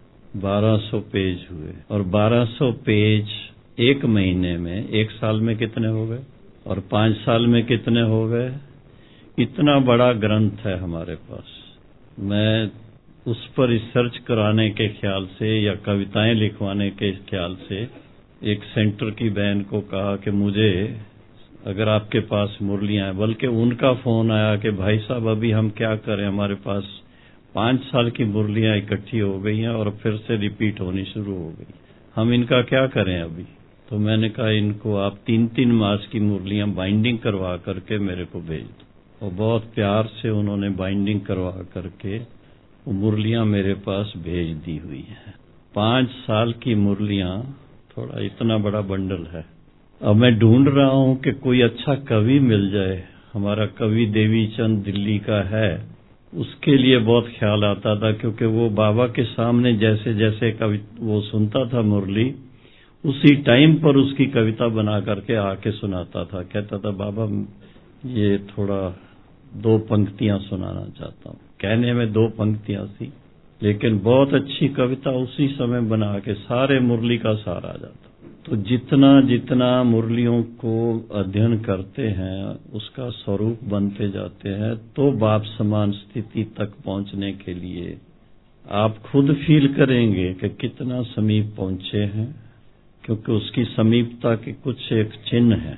1200 पेज हुए। और 1200 पेज 1 महीने में, 1 साल में कितने हो गए? और 5 साल में कितने हो गए? इतना बड़ा ग्रंथ है हमारे पास। मैं उस पर रिसर्च कराने के ख्याल से या कविताएं लिखवाने के ख्याल से एक सेंटर की बहन को कहा कि मुझे अगर आपके पास मुरलियां हैं, बल्कि उनका फोन आया कि भाई साहब अभी हम क्या करें, हमारे पास 5 साल की मुरलियां इकट्ठी हो गई हैं और फिर से रिपीट होनी शुरू हो गई, हम इनका क्या करें अभी? तो मैंने कहा इनको आप 3-3 मास की मुरलियां बाइंडिंग करवा करके मेरे को भेज दो। और बहुत प्यार से उन्होंने बाइंडिंग करवा करके वो मुरलियां मेरे पास भेज दी हुई हैं। 5 साल की मुरलियां, थोड़ा इतना बड़ा बंडल है। अब मैं ढूंढ रहा हूं कि कोई अच्छा कवि मिल जाए। हमारा कवि देवी चंद दिल्ली का है, उसके लिए बहुत ख्याल आता था, क्योंकि वो बाबा के सामने जैसे जैसे कवि वो सुनता था मुरली, उसी टाइम पर उसकी कविता बना करके आके सुनाता था। कहता था बाबा ये थोड़ा 2 पंक्तियां सुनाना चाहता हूं। कहने में 2 पंक्तियां थी, लेकिन बहुत अच्छी कविता उसी समय बना के सारे मुरली का सार आ जाता। तो जितना जितना मुरलियों को अध्ययन करते हैं उसका स्वरूप बनते जाते हैं, तो बाप समान स्थिति तक पहुंचने के लिए आप खुद फील करेंगे कि कितना समीप पहुंचे हैं, क्योंकि उसकी समीपता के कुछ एक चिन्ह है।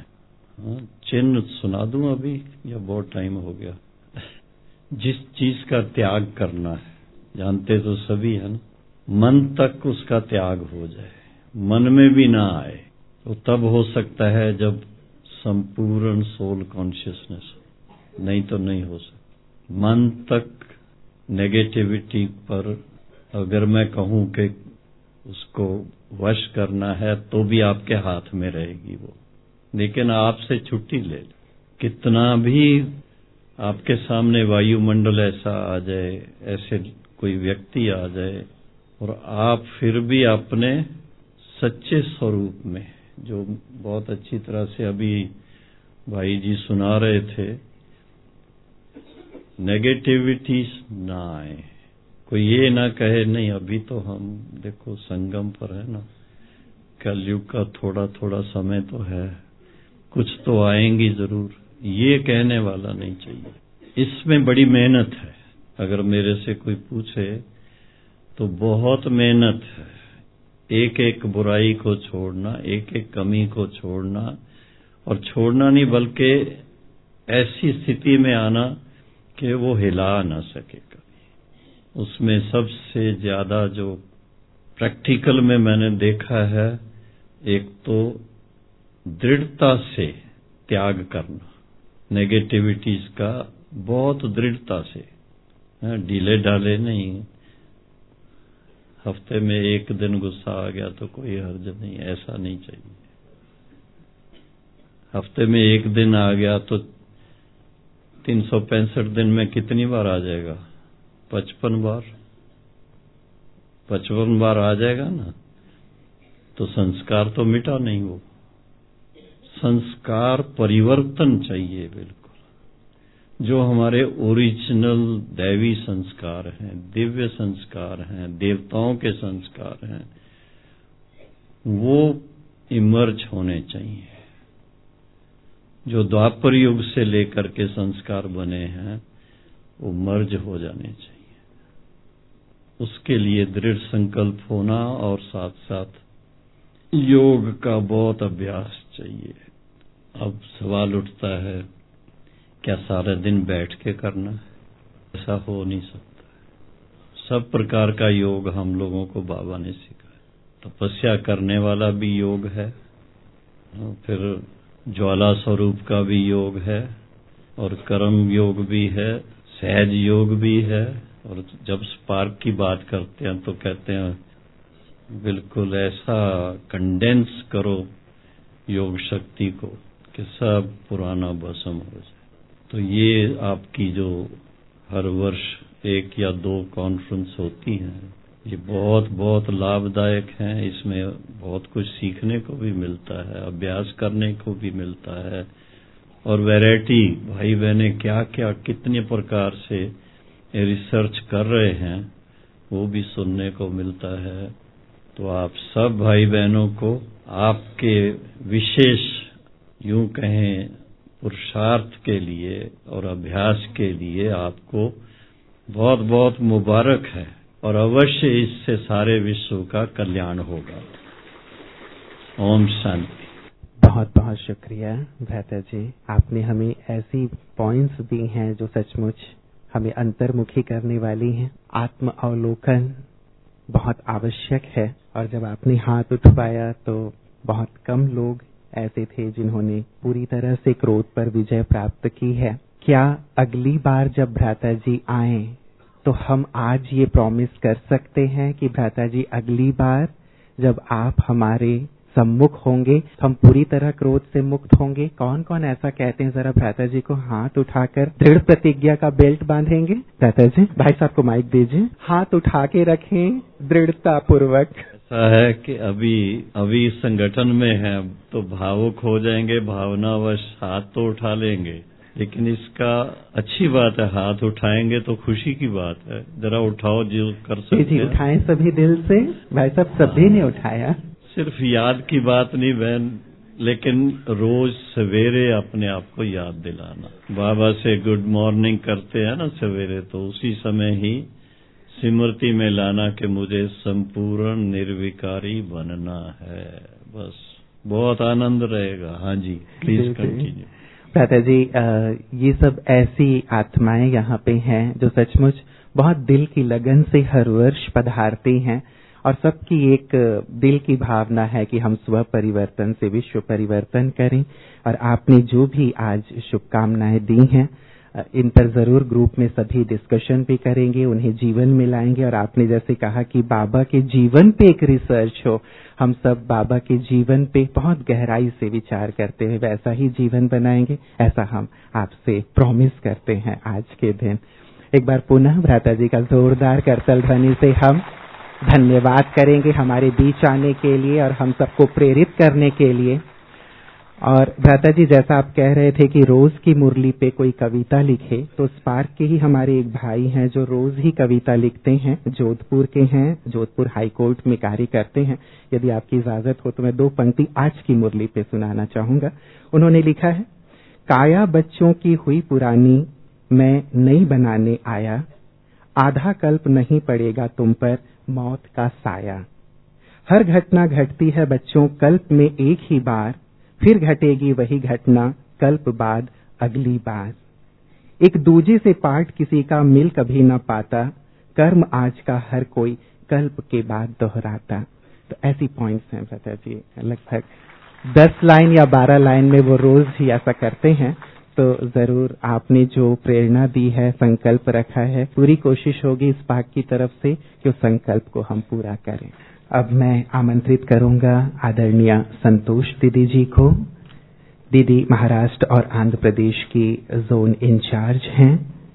चिन्ह सुना दूं अभी या बहुत टाइम हो गया? जिस चीज का त्याग करना है, जानते तो सभी है ना, मन तक उसका त्याग हो जाए, मन में भी ना आए, तो तब हो सकता है जब संपूर्ण सोल कॉन्शियसनेस हो, नहीं तो नहीं हो सकता। मन तक नेगेटिविटी पर अगर मैं कहूं कि उसको वश करना है तो भी आपके हाथ में रहेगी वो, लेकिन आपसे छुट्टी ले ले। कितना भी आपके सामने वायुमंडल ऐसा आ जाए, ऐसे कोई व्यक्ति आ जाए, और आप फिर भी अपने सच्चे स्वरूप में, जो बहुत अच्छी तरह से अभी भाई जी सुना रहे थे, नेगेटिविटी ना आए। कोई ये ना कहे नहीं अभी तो हम देखो संगम पर है ना, कलयुग का थोड़ा थोड़ा समय तो है, कुछ तो आएंगी जरूर, ये कहने वाला नहीं चाहिए। इसमें बड़ी मेहनत है। अगर मेरे से कोई पूछे तो बहुत मेहनत है, एक एक बुराई को छोड़ना, एक एक कमी को छोड़ना, और छोड़ना नहीं बल्कि ऐसी स्थिति में आना कि वो हिला ना सके कभी। उसमें सबसे ज्यादा जो प्रैक्टिकल में मैंने देखा है, एक तो दृढ़ता से त्याग करना नेगेटिविटीज का, बहुत दृढ़ता से, ढीले ढाले नहीं। हफ्ते में एक दिन गुस्सा आ गया तो कोई हर्ज नहीं, ऐसा नहीं चाहिए। हफ्ते में एक दिन आ गया तो 365 दिन में कितनी बार आ जाएगा? 55 बार। 55 बार आ जाएगा ना, तो संस्कार तो मिटा नहीं। वो संस्कार परिवर्तन चाहिए बिल्कुल। जो हमारे ओरिजिनल दैवी संस्कार हैं, दिव्य संस्कार हैं, देवताओं के संस्कार हैं, वो इमर्ज होने चाहिए। जो द्वापर युग से लेकर के संस्कार बने हैं वो मर्ज हो जाने चाहिए। उसके लिए दृढ़ संकल्प होना और साथ साथ योग का बहुत अभ्यास चाहिए। अब सवाल उठता है, क्या सारा दिन बैठ के करना है? ऐसा हो नहीं सकता। सब प्रकार का योग हम लोगों को बाबा ने सिखाया। तपस्या करने वाला भी योग है, फिर ज्वाला स्वरूप का भी योग है, और कर्म योग भी है, सहज योग भी है। और जब स्पार्क की बात करते हैं तो कहते हैं बिल्कुल ऐसा कंडेंस करो योग शक्ति को कि सब पुराना भस्म हो जाए। तो ये आपकी जो हर वर्ष 1 या 2 कॉन्फ्रेंस होती हैं, ये बहुत बहुत लाभदायक हैं। इसमें बहुत कुछ सीखने को भी मिलता है, अभ्यास करने को भी मिलता है, और वैरायटी, भाई बहने क्या क्या कितने प्रकार से रिसर्च कर रहे हैं वो भी सुनने को मिलता है। तो आप सब भाई बहनों को आपके विशेष यूं कहें पुरुषार्थ के लिए और अभ्यास के लिए आपको बहुत बहुत मुबारक है, और अवश्य इससे सारे विश्व का कल्याण होगा। ओम शांति।
बहुत बहुत शुक्रिया भ्राता जी, आपने हमें ऐसी पॉइंट्स दी हैं जो सचमुच हमें अंतर्मुखी करने वाली हैं। आत्म अवलोकन बहुत आवश्यक है, और जब आपने हाथ उठवाया तो बहुत कम लोग ऐसे थे जिन्होंने पूरी तरह से क्रोध पर विजय प्राप्त की है। क्या अगली बार जब भ्राता जी आए तो हम आज ये प्रॉमिस कर सकते हैं कि भ्राता जी अगली बार जब आप हमारे सम्मुख होंगे हम पूरी तरह क्रोध से मुक्त होंगे? कौन कौन ऐसा कहते हैं? जरा भ्राता जी को हाथ उठाकर दृढ़ प्रतिज्ञा का बेल्ट बांधेंगे। भ्राता जी, भाई साहब को माइक दीजिए, हाथ उठा के रखें दृढ़ता पूर्वक।
ऐसा है कि अभी संगठन में है तो भावुक हो जाएंगे, भावनावश हाथ तो उठा लेंगे, लेकिन इसका अच्छी बात है, हाथ उठाएंगे तो खुशी की बात है। जरा उठाओ जो कर सकते हैं।
जी उठाएं सभी दिल से। भाई साहब सभी ने उठाया।
सिर्फ याद की बात नहीं बहन, लेकिन रोज सवेरे अपने आप को याद दिलाना। बाबा से गुड मॉर्निंग करते हैं ना सवेरे, तो उसी समय ही स्मृति में लाना कि मुझे संपूर्ण निर्विकारी बनना है। बस बहुत आनंद रहेगा। हाँ जी, प्लीज कंटिन्यू।
भ्राता जी, ये सब ऐसी आत्माएं यहाँ पे हैं जो सचमुच बहुत दिल की लगन से हर वर्ष पधारती हैं, और सबकी एक दिल की भावना है कि हम स्व परिवर्तन से विश्व परिवर्तन करें। और आपने जो भी आज शुभकामनाएं दी हैं, इन पर जरूर ग्रुप में सभी डिस्कशन भी करेंगे, उन्हें जीवन में लाएंगे। और आपने जैसे कहा कि बाबा के जीवन पे एक रिसर्च हो, हम सब बाबा के जीवन पे बहुत गहराई से विचार करते हुए वैसा ही जीवन बनाएंगे, ऐसा हम आपसे प्रॉमिस करते हैं आज के दिन। एक बार पुनः भ्राता जी का जोरदार करतल ध्वनि से हम धन्यवाद करेंगे हमारे बीच आने के लिए और हम सबको प्रेरित करने के लिए। और भ्राता जी, जैसा आप कह रहे थे कि रोज की मुरली पे कोई कविता लिखे, तो स्पार्क के ही हमारे एक भाई हैं जो रोज ही कविता लिखते हैं, जोधपुर के हैं, जोधपुर हाई कोर्ट में कार्य करते हैं। यदि आपकी इजाजत हो तो मैं 2 पंक्ति आज की मुरली पे सुनाना चाहूंगा। उन्होंने लिखा है, काया बच्चों की हुई पुरानी, मैं नई बनाने आया, आधा कल्प नहीं पड़ेगा तुम पर मौत का साया। हर घटना घटती है बच्चों कल्प में एक ही बार, फिर घटेगी वही घटना कल्प बाद अगली बार। एक दूजे से पाठ किसी का मिल कभी न पाता, कर्म आज का हर कोई कल्प के बाद दोहराता। तो ऐसी पॉइंट्स हैं भ्राता जी, लगभग 10 लाइन या 12 लाइन में वो रोज ही ऐसा करते हैं। तो जरूर आपने जो प्रेरणा दी है, संकल्प रखा है, पूरी कोशिश होगी इस पाक की तरफ से कि उस संकल्प को हम पूरा करें। अब मैं आमंत्रित करूंगा आदरणीय संतोष दीदी जी को। दीदी महाराष्ट्र और आंध्र प्रदेश की जोन इंचार्ज हैं।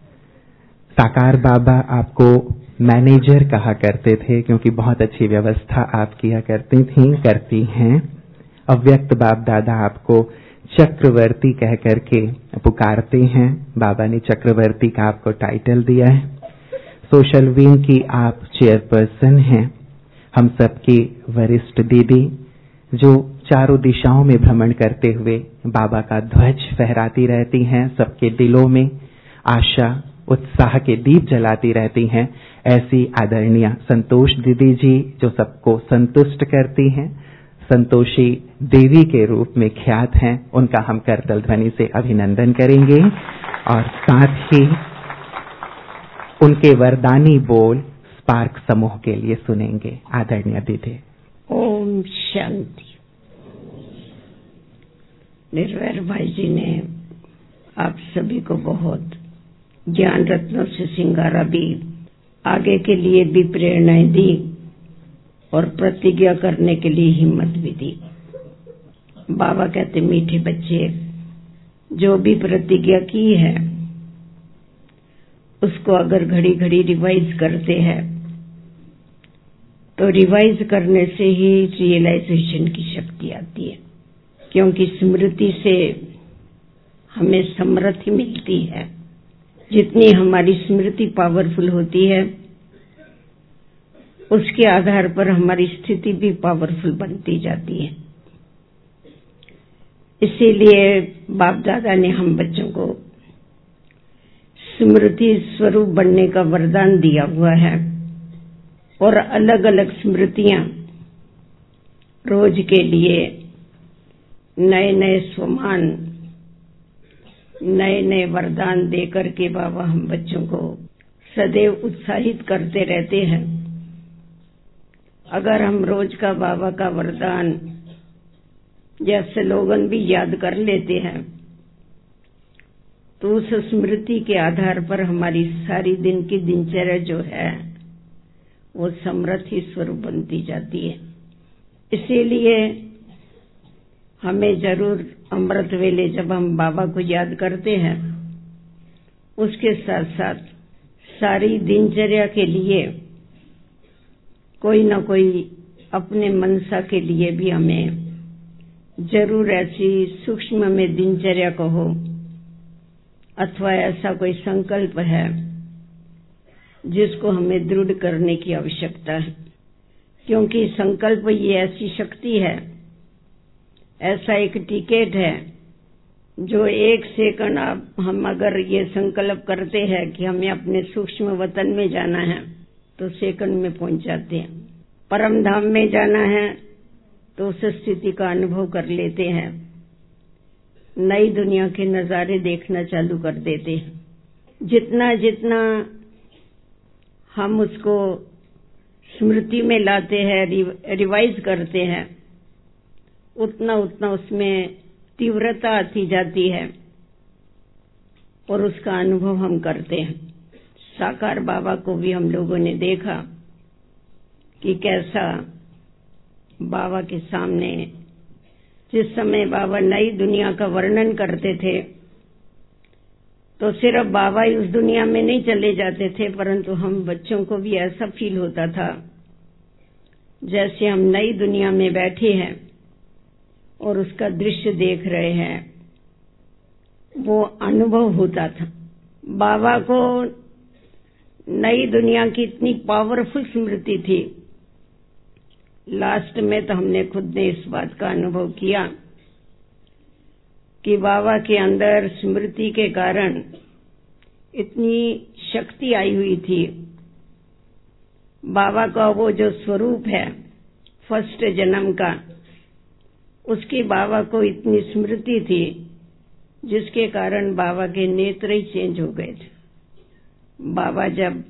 साकार बाबा आपको मैनेजर कहा करते थे क्योंकि बहुत अच्छी व्यवस्था आप किया करती थी, करती हैं। अव्यक्त बाप दादा आपको चक्रवर्ती कह करके पुकारते हैं। बाबा ने चक्रवर्ती का आपको टाइटल दिया है। सोशल विंग की आप चेयरपर्सन हैं। हम सबकी वरिष्ठ दीदी जो चारों दिशाओं में भ्रमण करते हुए बाबा का ध्वज फहराती रहती हैं, सबके दिलों में आशा उत्साह के दीप जलाती रहती हैं। ऐसी आदरणीय संतोष दीदी जी जो सबको संतुष्ट करती हैं, संतोषी देवी के रूप में ख्यात हैं, उनका हम करतल ध्वनि से अभिनंदन करेंगे और साथ ही उनके वरदानी बोल स्पार्क समूह के लिए सुनेंगे। आदरणीय दीदी।
ओम शांति। निर्वैर भाई जी ने आप सभी को बहुत ज्ञान रत्नों से सिंगारा भी, आगे के लिए भी प्रेरणाएं दी और प्रतिज्ञा करने के लिए हिम्मत भी दी। बाबा कहते मीठे बच्चे, जो भी प्रतिज्ञा की है उसको अगर घड़ी घड़ी रिवाइज करते हैं तो रिवाइज करने से ही रियलाइजेशन की शक्ति आती है, क्योंकि स्मृति से हमें समृद्धि मिलती है। जितनी हमारी स्मृति पावरफुल होती है उसके आधार पर हमारी स्थिति भी पावरफुल बनती जाती है। इसीलिए बाप दादा ने हम बच्चों को स्मृति स्वरूप बनने का वरदान दिया हुआ है और अलग अलग स्मृतियां रोज के लिए नए नए स्वमान, नए नए वरदान देकर के बाबा हम बच्चों को सदैव उत्साहित करते रहते हैं। अगर हम रोज का बाबा का वरदान या स्लोगन भी याद कर लेते हैं तो उस स्मृति के आधार पर हमारी सारी दिन की दिनचर्या जो है वो समृद्धि स्वरूप बनती जाती है। इसीलिए हमें जरूर अमृत वेले जब हम बाबा को याद करते हैं उसके साथ साथ सारी दिनचर्या के लिए कोई न कोई अपने मनसा के लिए भी हमें जरूर ऐसी सूक्ष्म में दिनचर्या को हो अथवा ऐसा कोई संकल्प है जिसको हमें दृढ़ करने की आवश्यकता है, क्योंकि संकल्प ये ऐसी शक्ति है, ऐसा एक टिकट है जो 1 सेकंड हम अगर ये संकल्प करते हैं कि हमें अपने सूक्ष्म वतन में जाना है तो सेकंड में पहुंच जाते हैं। परम धाम में जाना है तो उस स्थिति का अनुभव कर लेते हैं, नई दुनिया के नजारे देखना चालू कर देते हैं। जितना जितना हम उसको स्मृति में लाते हैं, रिवाइज करते हैं, उतना उतना उसमें तीव्रता आती जाती है और उसका अनुभव हम करते हैं। साकार बाबा को भी हम लोगों ने देखा कि कैसा बाबा के सामने जिस समय बाबा नई दुनिया का वर्णन करते थे तो सिर्फ बाबा ही उस दुनिया में नहीं चले जाते थे, परंतु हम बच्चों को भी ऐसा फील होता था जैसे हम नई दुनिया में बैठे हैं और उसका दृश्य देख रहे हैं। वो अनुभव होता था। बाबा को नई दुनिया की इतनी पावरफुल स्मृति थी। लास्ट में तो हमने खुद ने इस बात का अनुभव किया कि बाबा के अंदर स्मृति के कारण इतनी शक्ति आई हुई थी। बाबा का वो जो स्वरूप है फर्स्ट जन्म का, उसकी बाबा को इतनी स्मृति थी जिसके कारण बाबा के नेत्र ही चेंज हो गए थे। बाबा जब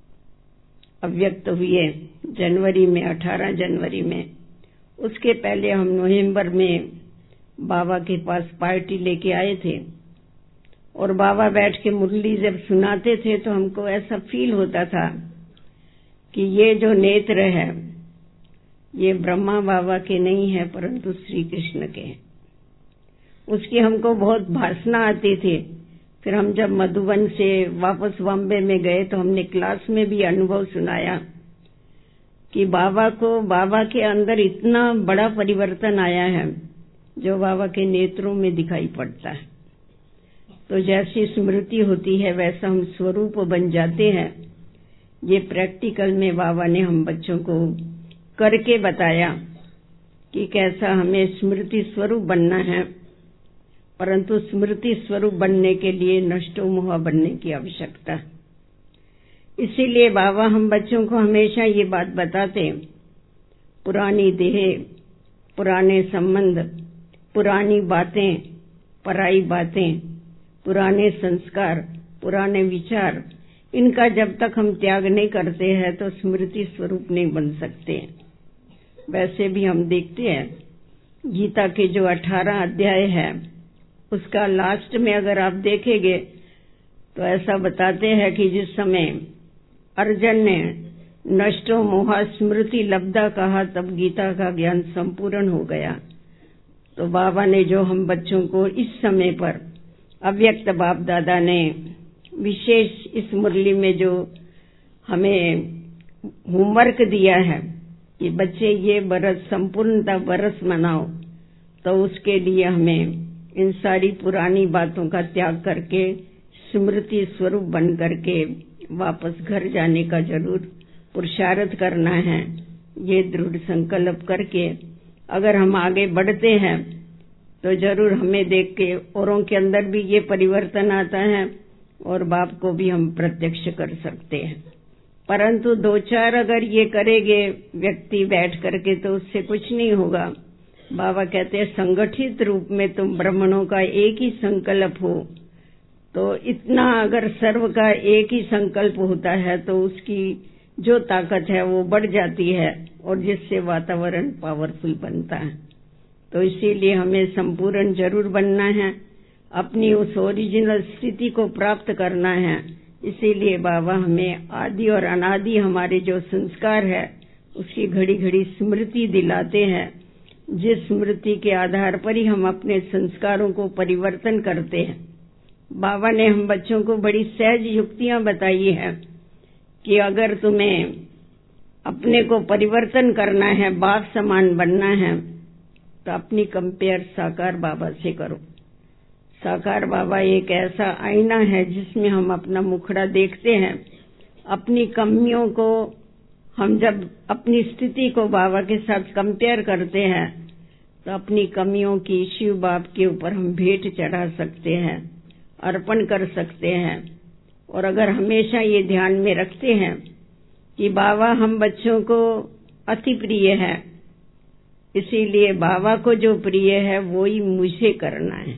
अव्यक्त हुए जनवरी में, 18 जनवरी में, उसके पहले हम नवंबर में बाबा के पास पार्टी लेके आए थे और बाबा बैठ के मुरली जब सुनाते थे तो हमको ऐसा फील होता था कि ये जो नेत्र है ये ब्रह्मा बाबा के नहीं है परंतु श्री कृष्ण के हैं। उसकी हमको बहुत भाषणा आती थी। फिर हम जब मधुबन से वापस बॉम्बे में गए तो हमने क्लास में भी अनुभव सुनाया कि बाबा के अंदर इतना बड़ा परिवर्तन आया है जो बाबा के नेत्रों में दिखाई पड़ता है। तो जैसी स्मृति होती है वैसा हम स्वरूप बन जाते हैं। ये प्रैक्टिकल में बाबा ने हम बच्चों को करके बताया कि कैसा हमें स्मृति स्वरूप बनना है, परंतु स्मृति स्वरूप बनने के लिए नष्टो मोह बनने की आवश्यकता है। इसीलिए बाबा हम बच्चों को हमेशा ये बात बताते, पुरानी देह, पुराने संबंध, पुरानी बातें, पराई बातें, पुराने संस्कार, पुराने विचार, इनका जब तक हम त्याग नहीं करते हैं तो स्मृति स्वरूप नहीं बन सकते। वैसे भी हम देखते हैं गीता के जो 18 अध्याय है उसका लास्ट में अगर आप देखेंगे तो ऐसा बताते हैं कि जिस समय अर्जुन ने नष्टो मोह स्मृति लब्धा कहा तब गीता का ज्ञान संपूर्ण हो गया। तो बाबा ने जो हम बच्चों को इस समय पर अव्यक्त बाप दादा ने विशेष इस मुरली में जो हमें होमवर्क दिया है कि बच्चे ये बरस संपूर्णता बरस मनाओ, तो उसके लिए हमें इन सारी पुरानी बातों का त्याग करके स्मृति स्वरूप बन करके वापस घर जाने का जरूर पुरुषार्थ करना है। ये दृढ़ संकल्प करके अगर हम आगे बढ़ते हैं तो जरूर हमें देख के औरों के अंदर भी ये परिवर्तन आता है और बाप को भी हम प्रत्यक्ष कर सकते हैं। परंतु 2-4 अगर ये करेंगे व्यक्ति बैठ करके तो उससे कुछ नहीं होगा। बाबा कहते हैं संगठित रूप में तुम ब्राह्मणों का एक ही संकल्प हो, तो इतना अगर सर्व का एक ही संकल्प होता है तो उसकी जो ताकत है वो बढ़ जाती है और जिससे वातावरण पावरफुल बनता है। तो इसीलिए हमें संपूर्ण जरूर बनना है, अपनी उस ओरिजिनल स्थिति को प्राप्त करना है। इसीलिए बाबा हमें आदि और अनादि हमारे जो संस्कार है उसकी घड़ी घड़ी स्मृति दिलाते हैं, जिस स्मृति के आधार पर ही हम अपने संस्कारों को परिवर्तन करते हैं। बाबा ने हम बच्चों को बड़ी सहज युक्तियां बताई है कि अगर तुम्हें अपने को परिवर्तन करना है, बाप समान बनना है, तो अपनी कंपेयर साकार बाबा से करो। साकार बाबा एक ऐसा आईना है जिसमें हम अपना मुखड़ा देखते हैं। अपनी कमियों को हम जब अपनी स्थिति को बाबा के साथ कंपेयर करते हैं तो अपनी कमियों की शिव बाप के ऊपर हम भेंट चढ़ा सकते हैं, अर्पण कर सकते हैं। और अगर हमेशा ये ध्यान में रखते हैं कि बाबा हम बच्चों को अति प्रिय है, इसीलिए बाबा को जो प्रिय है वो ही मुझे करना है।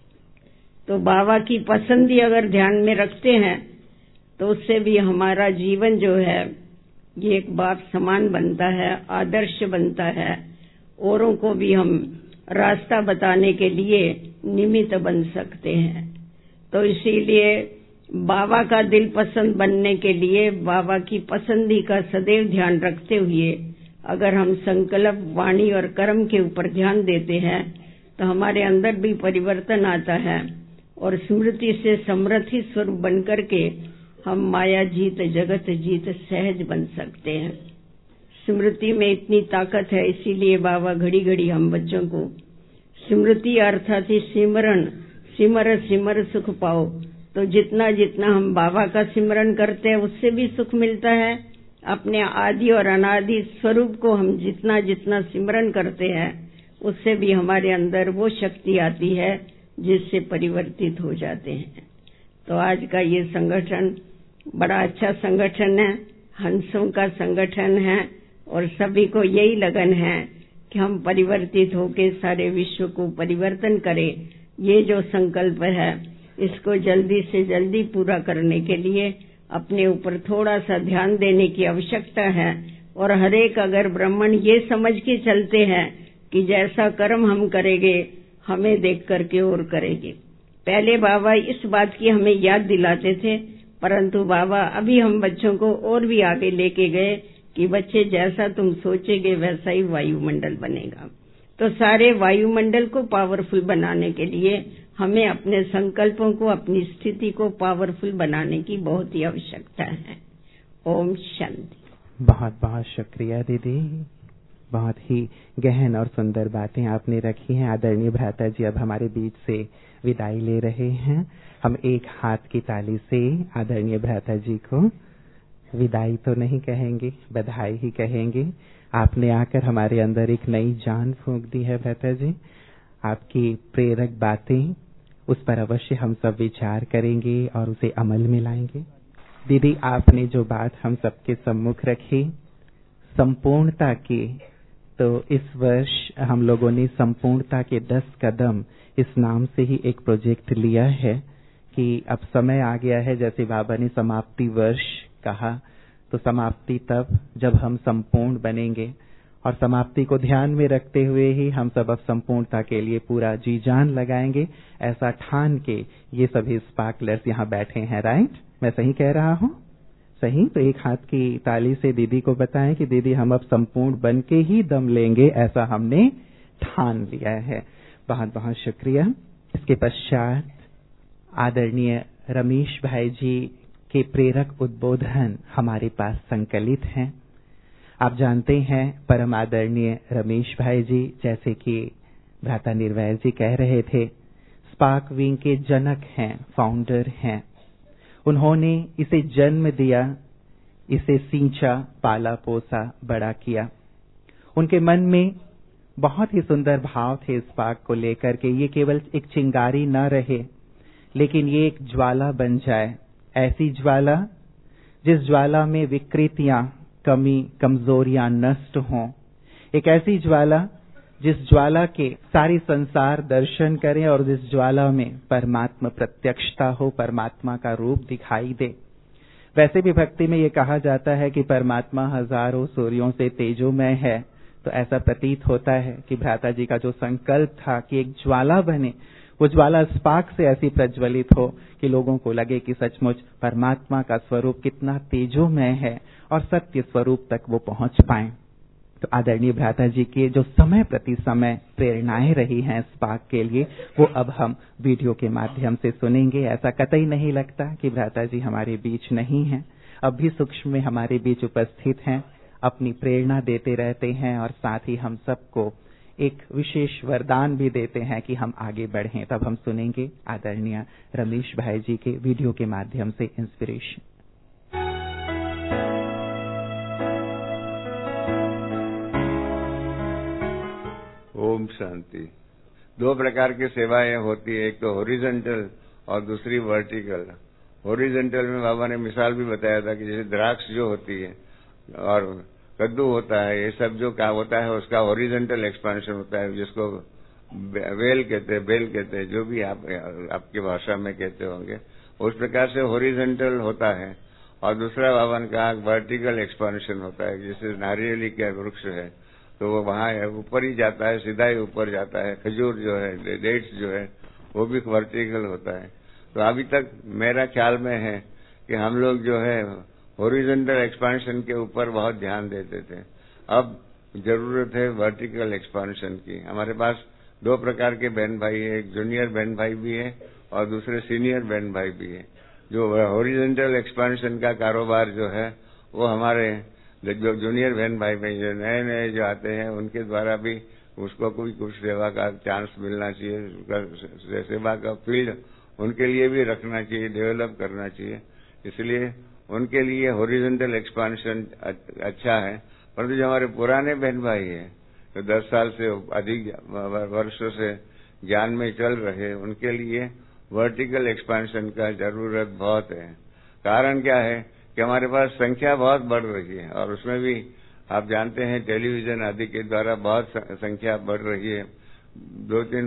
तो बाबा की पसंद ही अगर ध्यान में रखते हैं तो उससे भी हमारा जीवन जो है ये एक बाप समान बनता है, आदर्श बनता है। औरों को भी हम रास्ता बताने के लिए निमित्त बन सकते हैं। तो इसीलिए बाबा का दिल पसंद बनने के लिए बाबा की पसंदी का सदैव ध्यान रखते हुए अगर हम संकल्प, वाणी और कर्म के ऊपर ध्यान देते हैं तो हमारे अंदर भी परिवर्तन आता है और स्मृति से समृद्धि स्वरूप बनकर के हम माया जीत, जगत जीत सहज बन सकते हैं। स्मृति में इतनी ताकत है, इसीलिए बाबा घड़ी घड़ी हम बच्चों को स्मृति अर्थात सिमरन, सिमर सिमर सुख पाओ। तो जितना जितना हम बाबा का सिमरन करते हैं उससे भी सुख मिलता है। अपने आदि और अनादि स्वरूप को हम जितना जितना सिमरन करते हैं उससे भी हमारे अंदर वो शक्ति आती है जिससे परिवर्तित हो जाते हैं। तो आज का ये संगठन बड़ा अच्छा संगठन है, हंसों का संगठन है और सभी को यही लगन है कि हम परिवर्तित होके सारे विश्व को परिवर्तन करें। ये जो संकल्प है इसको जल्दी से जल्दी पूरा करने के लिए अपने ऊपर थोड़ा सा ध्यान देने की आवश्यकता है। और हरेक अगर ब्राह्मण ये समझ के चलते हैं कि जैसा कर्म हम करेंगे हमें देख करके और करेंगे। पहले बाबा इस बात की हमें याद दिलाते थे, परंतु बाबा अभी हम बच्चों को और भी आगे लेके गए कि बच्चे जैसा तुम सोचेंगे वैसा ही वायुमंडल बनेगा। तो सारे वायुमंडल को पावरफुल बनाने के लिए हमें अपने संकल्पों को, अपनी स्थिति को पावरफुल बनाने की बहुत ही आवश्यकता है। ओम शांति।
बहुत बहुत शुक्रिया दीदी, बहुत ही गहन और सुंदर बातें आपने रखी हैं। आदरणीय भ्राता जी अब हमारे बीच से विदाई ले रहे हैं। हम एक हाथ की ताली से आदरणीय भ्राता जी को विदाई तो नहीं कहेंगे, बधाई ही कहेंगे। आपने आकर हमारे अंदर एक नई जान फूंक दी है भ्राता जी। आपकी प्रेरक बातें, उस पर अवश्य हम सब विचार करेंगे और उसे अमल में लाएंगे। दीदी आपने जो बात हम सबके सम्मुख रखी संपूर्णता की, तो इस वर्ष हम लोगों ने संपूर्णता के 10 कदम इस नाम से ही एक प्रोजेक्ट लिया है कि अब समय आ गया है, जैसे बाबा ने समाप्ति वर्ष कहा, तो समाप्ति तब जब हम संपूर्ण बनेंगे और समाप्ति को ध्यान में रखते हुए ही हम सब अब संपूर्णता के लिए पूरा जी जान लगाएंगे, ऐसा ठान के ये सभी स्पार्कलर्स यहाँ बैठे हैं। राइट, मैं सही कह रहा हूँ? सही। तो एक हाथ की ताली से दीदी को बताएं कि दीदी हम अब संपूर्ण बन के ही दम लेंगे, ऐसा हमने ठान लिया है। बहुत बहुत शुक्रिया। इसके पश्चात आदरणीय रमेश भाई जी के प्रेरक उद्बोधन हमारे पास संकलित हैं। आप जानते हैं परम आदरणीय रमेश भाई जी, जैसे कि भ्राता निर्वैर जी कह रहे थे, स्पार्क विंग के जनक हैं, फाउंडर हैं। उन्होंने इसे जन्म दिया, इसे सींचा, पाला पोसा, बड़ा किया। उनके मन में बहुत ही सुंदर भाव थे स्पार्क को लेकर के। ये केवल एक चिंगारी न रहे, लेकिन ये एक ज्वाला बन जाए, ऐसी ज्वाला जिस ज्वाला में विकृतियां, कमी, कमजोरियां नष्ट हों। एक ऐसी ज्वाला जिस ज्वाला के सारी संसार दर्शन करें और जिस ज्वाला में परमात्मा प्रत्यक्षता हो, परमात्मा का रूप दिखाई दे। वैसे भी भक्ति में ये कहा जाता है कि परमात्मा हजारों सूर्यों से तेजोमय है, तो ऐसा प्रतीत होता है कि भ्राता जी का जो संकल्प था कि एक ज्वाला बने, वो ज्वाला स्पार्क से ऐसी प्रज्वलित हो कि लोगों को लगे कि सचमुच परमात्मा का स्वरूप कितना तेजोमय है और सत्य स्वरूप तक वो पहुंच पाए। तो आदरणीय भ्राता जी के जो समय प्रति समय प्रेरणाएं रही हैं स्पार्क के लिए, वो अब हम वीडियो के माध्यम से सुनेंगे। ऐसा कतई नहीं लगता कि भ्राता जी हमारे बीच नहीं हैं, अब भी सूक्ष्म में हमारे बीच उपस्थित हैं, अपनी प्रेरणा देते रहते हैं और साथ ही हम सबको एक विशेष वरदान भी देते हैं कि हम आगे बढ़ें। तब हम सुनेंगे आदरणीय रमेश भाई जी के वीडियो के माध्यम से इंस्पिरेशन।
ओम शांति। दो प्रकार की सेवाएं होती है, एक तो हॉरिजॉन्टल और दूसरी वर्टिकल। हॉरिजॉन्टल में बाबा ने मिसाल भी बताया था कि जैसे द्राक्ष जो होती है और कद्दू होता है, ये सब जो क्या होता है उसका हॉरिजॉन्टल एक्सपेंशन होता है, जिसको वेल कहते हैं, बेल कहते हैं, जो भी आपकी भाषा में कहते होंगे, उस प्रकार से हॉरिजॉन्टल होता है। और दूसरा बाबा ने कहा वर्टिकल एक्सपेंशन होता है, जैसे नारियली का वृक्ष है तो वो वहां ऊपर ही जाता है, सीधा ही ऊपर जाता है। खजूर जो है, डेट्स जो है, वो भी वर्टिकल होता है। तो अभी तक मेरा ख्याल में है कि हम लोग जो है हॉरिजॉन्टल एक्सपेंशन के ऊपर बहुत ध्यान देते थे। अब जरूरत है वर्टिकल एक्सपेंशन की। हमारे पास 2 प्रकार के बहन भाई है, एक जूनियर बहन भाई भी है और दूसरे सीनियर बहन भाई भी है। जो हॉरिजॉन्टल एक्सपेंशन का कारोबार जो है वो हमारे जो जूनियर बहन भाई में जो नए जो आते हैं उनके द्वारा भी उसको कोई कुछ सेवा का चांस मिलना चाहिए, सेवा का फील्ड उनके लिए भी रखना चाहिए, डेवलप करना चाहिए। इसलिए उनके लिए हॉरिजॉन्टल एक्सपेंशन अच्छा है। परंतु जो हमारे पुराने बहन भाई हैं तो 10 साल से अधिक वर्षों से ज्ञान में चल रहे, उनके लिए वर्टिकल एक्सपेंशन का जरूरत बहुत है। कारण क्या है कि हमारे पास संख्या बहुत बढ़ रही है और उसमें भी आप जानते हैं टेलीविजन आदि के द्वारा बहुत संख्या बढ़ रही है। 2-3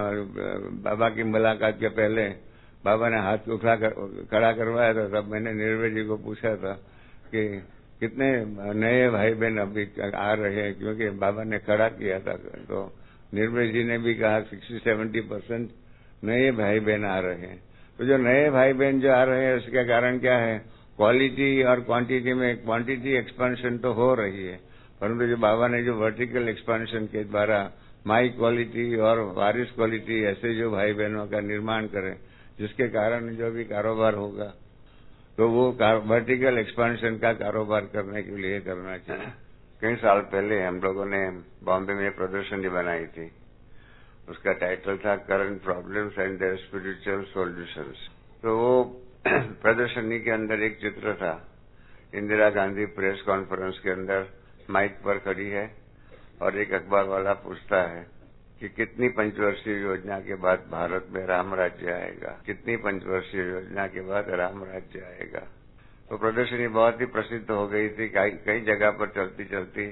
बाबा की मुलाकात के पहले बाबा ने हाथ खड़ा करवाया था, तब मैंने निर्भय जी को पूछा था कि कितने नए भाई बहन अभी आ रहे हैं, क्योंकि बाबा ने खड़ा किया था। तो निर्भय जी ने भी कहा 60-70% नए भाई बहन आ रहे हैं। तो जो नए भाई बहन जो आ रहे हैं उसका कारण क्या है, क्वालिटी और क्वांटिटी में क्वांटिटी एक्सपेंशन तो हो रही है, परंतु जो बाबा ने जो वर्टिकल एक्सपेंशन के द्वारा माई क्वालिटी और वारिस क्वालिटी ऐसे जो भाई बहनों का निर्माण करें, जिसके कारण जो भी कारोबार होगा तो वो वर्टिकल एक्सपेंशन का कारोबार करने के लिए करना चाहिए। कई साल पहले हम लोगों ने बॉम्बे में प्रदर्शनी बनाई थी, उसका टाइटल था current problems and their spiritual solutions. तो वो प्रदर्शनी के अंदर एक चित्र था, इंदिरा गांधी प्रेस कॉन्फ्रेंस के अंदर माइक पर खड़ी है और एक अखबार वाला पूछता है कि कितनी पंचवर्षीय योजना के बाद भारत में राम राज्य आएगा, कितनी पंचवर्षीय योजना के बाद राम राज्य आएगा। तो प्रदर्शनी बहुत ही प्रसिद्ध हो गई थी, कई जगह पर चलती चलती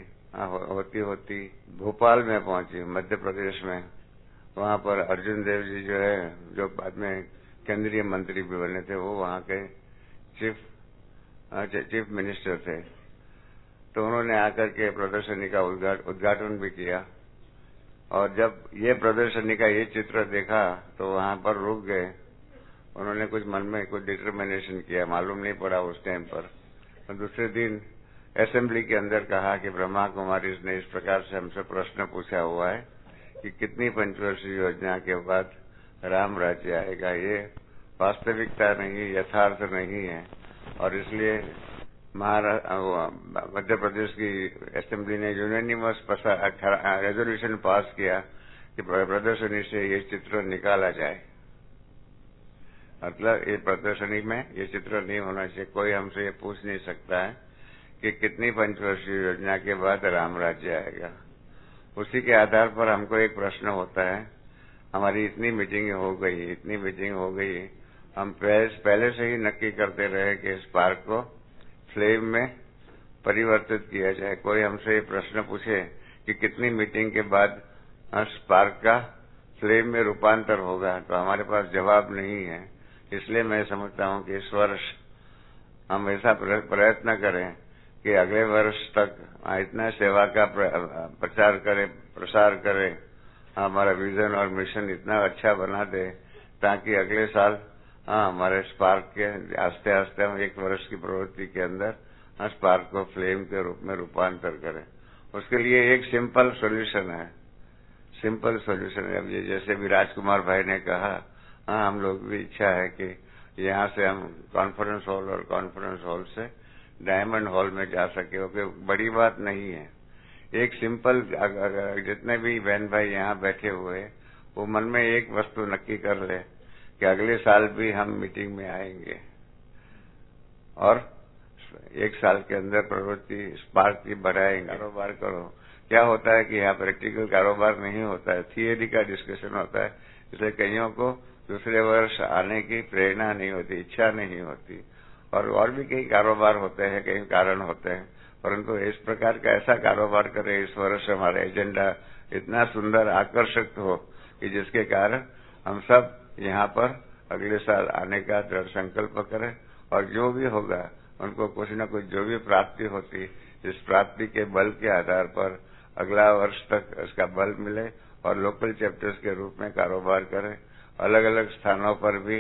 होती भोपाल में पहुंची, मध्य प्रदेश में। वहां पर अर्जुन देव जी जो है, जो बाद में केंद्रीय मंत्री भी बने थे, वो वहां के चीफ मिनिस्टर थे। तो उन्होंने आकर के प्रदर्शनी का उद्घाटन भी किया और जब ये प्रदर्शनी का ये चित्र देखा तो वहां पर रुक गए। उन्होंने कुछ मन में कुछ डिटर्मिनेशन किया, मालूम नहीं पड़ा उस टाइम पर। तो दूसरे दिन असेंबली के अंदर कहा कि ब्रह्मा कुमारी ने इस प्रकार से हमसे प्रश्न पूछा हुआ है कि कितनी पंचवर्षीय योजना के बाद राम राज्य आएगा। ये वास्तविकता नहीं, यथार्थ नहीं है और इसलिए मध्य प्रदेश की असेंबली ने यूनानिमस रेजोल्यूशन पास किया कि प्रदर्शनी से ये चित्र निकाला जाए। मतलब ये प्रदर्शनी में ये चित्र नहीं होना चाहिए। कोई हमसे ये पूछ नहीं सकता है कि कितनी पंचवर्षीय योजना के बाद राम राज्य आएगा। उसी के आधार पर हमको एक प्रश्न होता है, हमारी इतनी मीटिंग हो गई, हम पहले से ही नक्की करते रहे कि इस पार्क को फ्लेम में परिवर्तित किया जाए। कोई हमसे ये प्रश्न पूछे कि कितनी मीटिंग के बाद इस पार्क का फ्लेम में रूपांतर होगा, तो हमारे पास जवाब नहीं है। इसलिए मैं समझता हूं कि इस वर्ष हम ऐसा प्रयत्न करें कि अगले वर्ष तक इतना सेवा का प्रसार करें, हमारा विजन और मिशन इतना अच्छा बना दे ताकि अगले साल हमारे स्पार्क के आस्ते आस्ते हम 1 वर्ष की प्रवृत्ति के अंदर स्पार्क को फ्लेम के रूप में रूपांतर करें। उसके लिए एक सिंपल सॉल्यूशन है। अब ये जैसे भी राजकुमार भाई ने कहा, हम लोग भी इच्छा है कि यहाँ से हम कॉन्फ्रेंस हॉल से डायमंड हॉल में जा सके। क्योंकि बड़ी बात नहीं है, एक सिंपल, जितने भी बहन भाई यहाँ बैठे हुए वो मन में एक वस्तु नक्की कर ले कि अगले साल भी हम मीटिंग में आएंगे और 1 साल के अंदर प्रवृत्ति स्पार्क की बढ़ाएंगे। कारोबार करो। क्या होता है कि यहाँ प्रैक्टिकल कारोबार नहीं होता है, थियरी का डिस्कशन होता है, इसलिए कईयों को दूसरे वर्ष आने की प्रेरणा नहीं होती, इच्छा नहीं होती। और भी कई कारोबार होते हैं, कई कारण होते हैं, परंतु इस प्रकार का ऐसा कारोबार करें इस वर्ष हमारा एजेंडा इतना सुंदर आकर्षक हो कि जिसके कारण हम सब यहाँ पर अगले साल आने का दृढ़ संकल्प करें और जो भी होगा उनको कुछ न कुछ जो भी प्राप्ति होती, इस प्राप्ति के बल के आधार पर अगला वर्ष तक इसका बल मिले और लोकल चैप्टर्स के रूप में कारोबार करें। अलग अलग स्थानों पर भी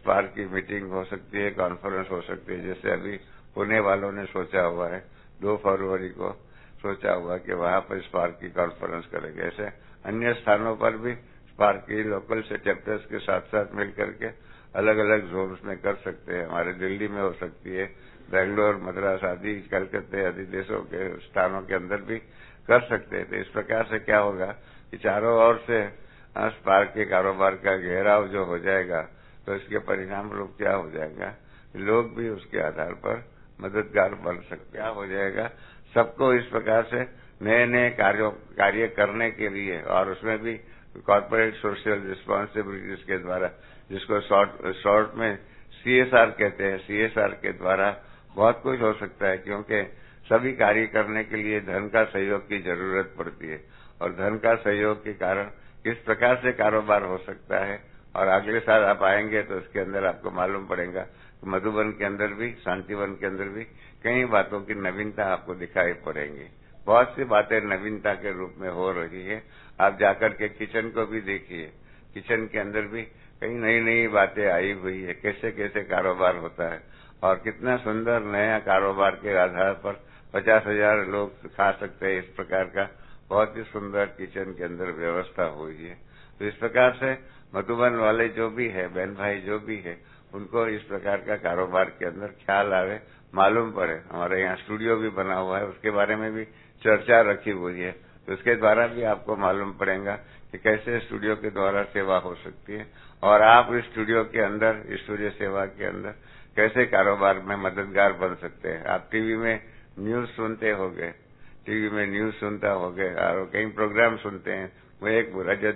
स्पार्क की मीटिंग हो सकती है, कॉन्फ्रेंस हो सकती है। जैसे अभी पुणे वालों ने सोचा हुआ है 2 फरवरी को सोचा हुआ कि वहां पर स्पार्क की कॉन्फ्रेंस करेंगे। ऐसे अन्य स्थानों पर भी स्पार्क की लोकल से चैप्टर्स के साथ साथ मिलकर के अलग अलग जोन्स में कर सकते हैं। हमारे दिल्ली में हो सकती है, बेंगलोर, मद्रास आदि, कलकत्ते आदि देशों के स्थानों के अंदर भी कर सकते हैं। तो इस प्रकार से क्या होगा कि चारों ओर से स्पार्क के कारोबार का घेराव जो हो जाएगा, तो इसके परिणाम रूप क्या हो जाएगा, लोग भी उसके आधार पर मददगार बन सकते। क्या हो जाएगा, सबको इस प्रकार से नए नए कार्य करने के लिए, और उसमें भी कॉर्पोरेट सोशल रिस्पॉन्सिबिलिटीज के द्वारा, जिसको शॉर्ट में CSR कहते हैं, CSR के द्वारा बहुत कुछ हो सकता है। क्योंकि सभी कार्य करने के लिए धन का सहयोग की जरूरत पड़ती है, और धन का सहयोग के कारण किस प्रकार से कारोबार हो सकता है। और अगले साल आप आएंगे तो इसके अंदर आपको मालूम पड़ेगा कि मधुबन के अंदर भी, शांतिवन के अंदर भी कई बातों की नवीनता आपको दिखाई पड़ेंगी। बहुत सी बातें नवीनता के रूप में हो रही है। आप जाकर के किचन को भी देखिए, किचन के अंदर भी कई नई नई बातें आई हुई है, कैसे कैसे कारोबार होता है, और कितना सुंदर नया कारोबार के आधार पर 50,000 लोग खा सकते हैं। इस प्रकार का बहुत ही सुंदर किचन के अंदर व्यवस्था हुई है। तो इस प्रकार से मधुबन वाले जो भी है, बहन भाई जो भी है, उनको इस प्रकार का कारोबार के अंदर ख्याल आवे, मालूम पड़े। हमारे यहाँ स्टूडियो भी बना हुआ है, उसके बारे में भी चर्चा रखी हुई है। तो उसके द्वारा भी आपको मालूम पड़ेगा कि कैसे स्टूडियो के द्वारा सेवा हो सकती है, और आप इस स्टूडियो के अंदर, इस स्टूडियो सेवा के अंदर कैसे कारोबार में मददगार बन सकते हैं। आप टीवी में न्यूज सुनते होंगे, टीवी में न्यूज सुनता होंगे और कई प्रोग्राम सुनते हैं। वो एक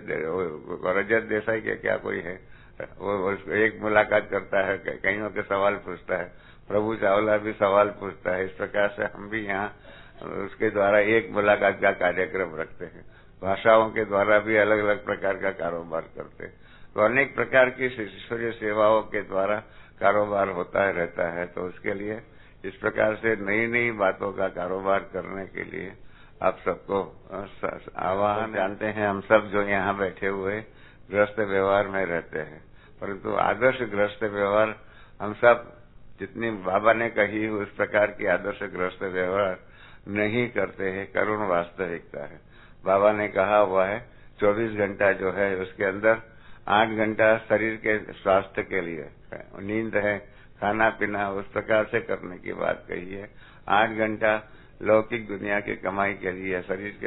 रजत देसाई के क्या कोई है, वो एक मुलाकात करता है, कईयों के सवाल पूछता है, प्रभु चावला भी सवाल पूछता है। इस प्रकार से हम भी यहाँ उसके द्वारा एक मुलाकात का कार्यक्रम रखते हैं। भाषाओं के द्वारा भी अलग अलग प्रकार का कारोबार करते हैं। तो अनेक प्रकार की ईश्वरीय सेवाओं के द्वारा कारोबार होता है, रहता है। तो उसके लिए इस प्रकार से नई नई बातों का कारोबार करने के लिए आप सबको आह्वान। जानते हैं हम सब जो यहाँ बैठे हुए गृहस्थ व्यवहार में रहते हैं, परंतु आदर्श गृहस्थ व्यवहार हम सब जितनी बाबा ने कही उस प्रकार की आदर्श गृहस्थ व्यवहार नहीं करते हैं। करुण वास्तविकता है। बाबा ने कहा हुआ है 24 घंटा जो है उसके अंदर 8 घंटा शरीर के स्वास्थ्य के लिए नींद है, खाना पीना उस प्रकार से करने की बात कही है। 8 घंटा लौकिक दुनिया की कमाई के लिए,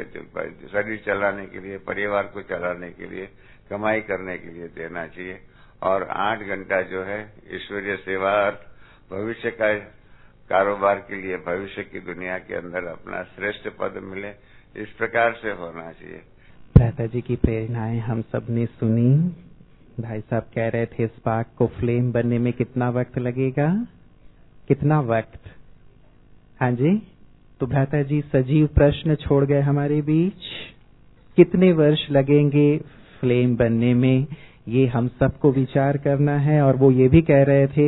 शरीर चलाने के लिए, परिवार को चलाने के लिए, कमाई करने के लिए देना चाहिए। और 8 घंटा जो है ईश्वरीय सेवा, भविष्य का कारोबार के लिए, भविष्य की दुनिया के अंदर अपना श्रेष्ठ पद मिले, इस प्रकार से होना चाहिए।
दादा जी की प्रेरणाएं हम सब ने सुनी। भाई साहब कह रहे थे स्पार्क को फ्लेम बनने में कितना वक्त लगेगा, कितना वक्त? हाँ जी, तो भ्राता जी सजीव प्रश्न छोड़ गए हमारे बीच। कितने वर्ष लगेंगे फ्लेम बनने में, ये हम सबको विचार करना है। और वो ये भी कह रहे थे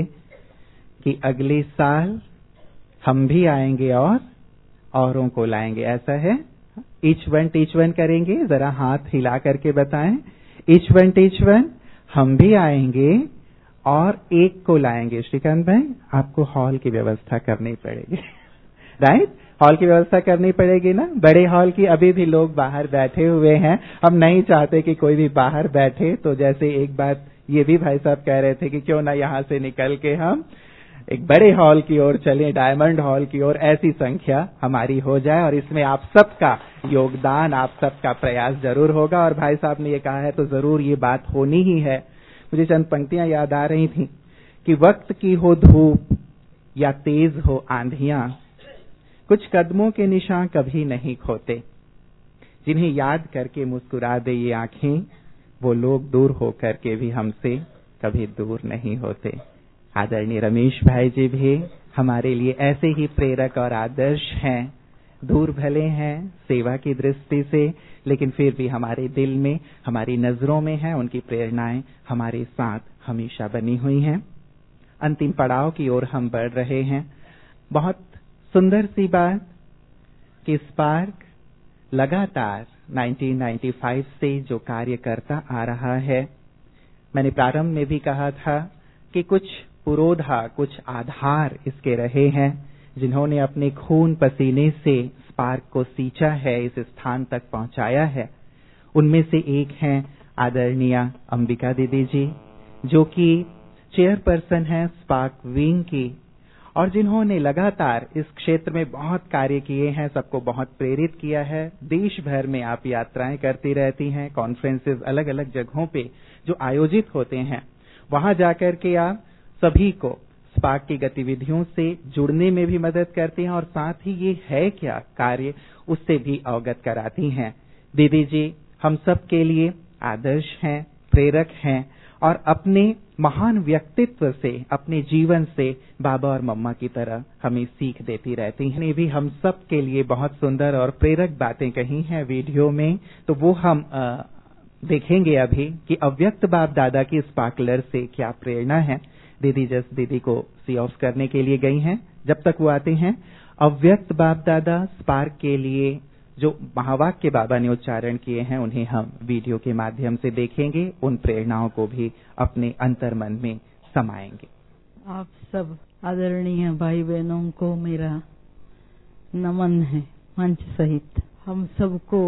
कि अगले साल हम भी आएंगे और औरों को लाएंगे। ऐसा है? ईच वन करेंगे, जरा हाथ हिला करके बताएं। ईच वन हम भी आएंगे और एक को लाएंगे। श्रीकांत भाई, आपको हॉल की व्यवस्था करनी पड़ेगी। राइट, हॉल की व्यवस्था करनी पड़ेगी ना। बड़े हॉल की अभी भी लोग बाहर बैठे हुए हैं। हम नहीं चाहते कि कोई भी बाहर बैठे। तो जैसे एक बात ये भी भाई साहब कह रहे थे कि क्यों ना यहाँ से निकल के हम एक बड़े हॉल की ओर चलें, डायमंड हॉल की ओर। ऐसी संख्या हमारी हो जाए और इसमें आप सबका योगदान, आप सबका प्रयास जरूर होगा। और भाई साहब ने ये कहा है तो जरूर ये बात होनी ही है। मुझे चंद पंक्तियां याद आ रही थी कि वक्त की हो धूप या तेज हो आंधियां, कुछ कदमों के निशान कभी नहीं खोते। जिन्हें याद करके मुस्कुरा दे ये आंखें, वो लोग दूर होकर के भी हमसे कभी दूर नहीं होते। आदरणीय रमेश भाई जी भी हमारे लिए ऐसे ही प्रेरक और आदर्श हैं। दूर भले हैं सेवा की दृष्टि से, लेकिन फिर भी हमारे दिल में, हमारी नजरों में है। उनकी प्रेरणाएं हमारे साथ हमेशा बनी हुई हैं। अंतिम पड़ाव की ओर हम बढ़ रहे हैं। बहुत सुंदर सी बात कि स्पार्क लगातार 1995 से जो कार्य करता आ रहा है। मैंने प्रारंभ में भी कहा था कि कुछ पुरोधा, कुछ आधार इसके रहे हैं, जिन्होंने अपने खून पसीने से स्पार्क को सींचा है, इस स्थान तक पहुंचाया है। उनमें से एक हैं आदरणीय अंबिका दीदी जी, जो कि चेयरपर्सन हैं स्पार्क विंग की, और जिन्होंने लगातार इस क्षेत्र में बहुत कार्य किए हैं, सबको बहुत प्रेरित किया है। देश भर में आप यात्राएं करती रहती हैं, कॉन्फ्रेंसेस अलग अलग जगहों पे जो आयोजित होते हैं, वहां जाकर के आप सभी को स्पार्क की गतिविधियों से जुड़ने में भी मदद करती हैं, और साथ ही ये है क्या कार्य उससे भी अवगत कराती हैं। दीदी जी हम सब के लिए आदर्श हैं, प्रेरक हैं, और अपने महान व्यक्तित्व से, अपने जीवन से बाबा और मम्मा की तरह हमें सीख देती रहती हैं। ने भी हम सब के लिए बहुत सुंदर और प्रेरक बातें कही हैं वीडियो में, तो वो हम देखेंगे अभी कि अव्यक्त बाप दादा की स्पार्कलर से क्या प्रेरणा है। दीदी जस्ट दीदी को सी ऑफ करने के लिए गई हैं। जब तक वो आते हैं, अव्यक्त बाप दादा स्पार्क के लिए जो महावाक्य बाबा ने उच्चारण किए हैं, उन्हें हम वीडियो के माध्यम से देखेंगे, उन प्रेरणाओं को भी अपने अंतर्मन में समाएंगे।
आप सब आदरणीय भाई बहनों को मेरा नमन है, मंच सहित। हम सबको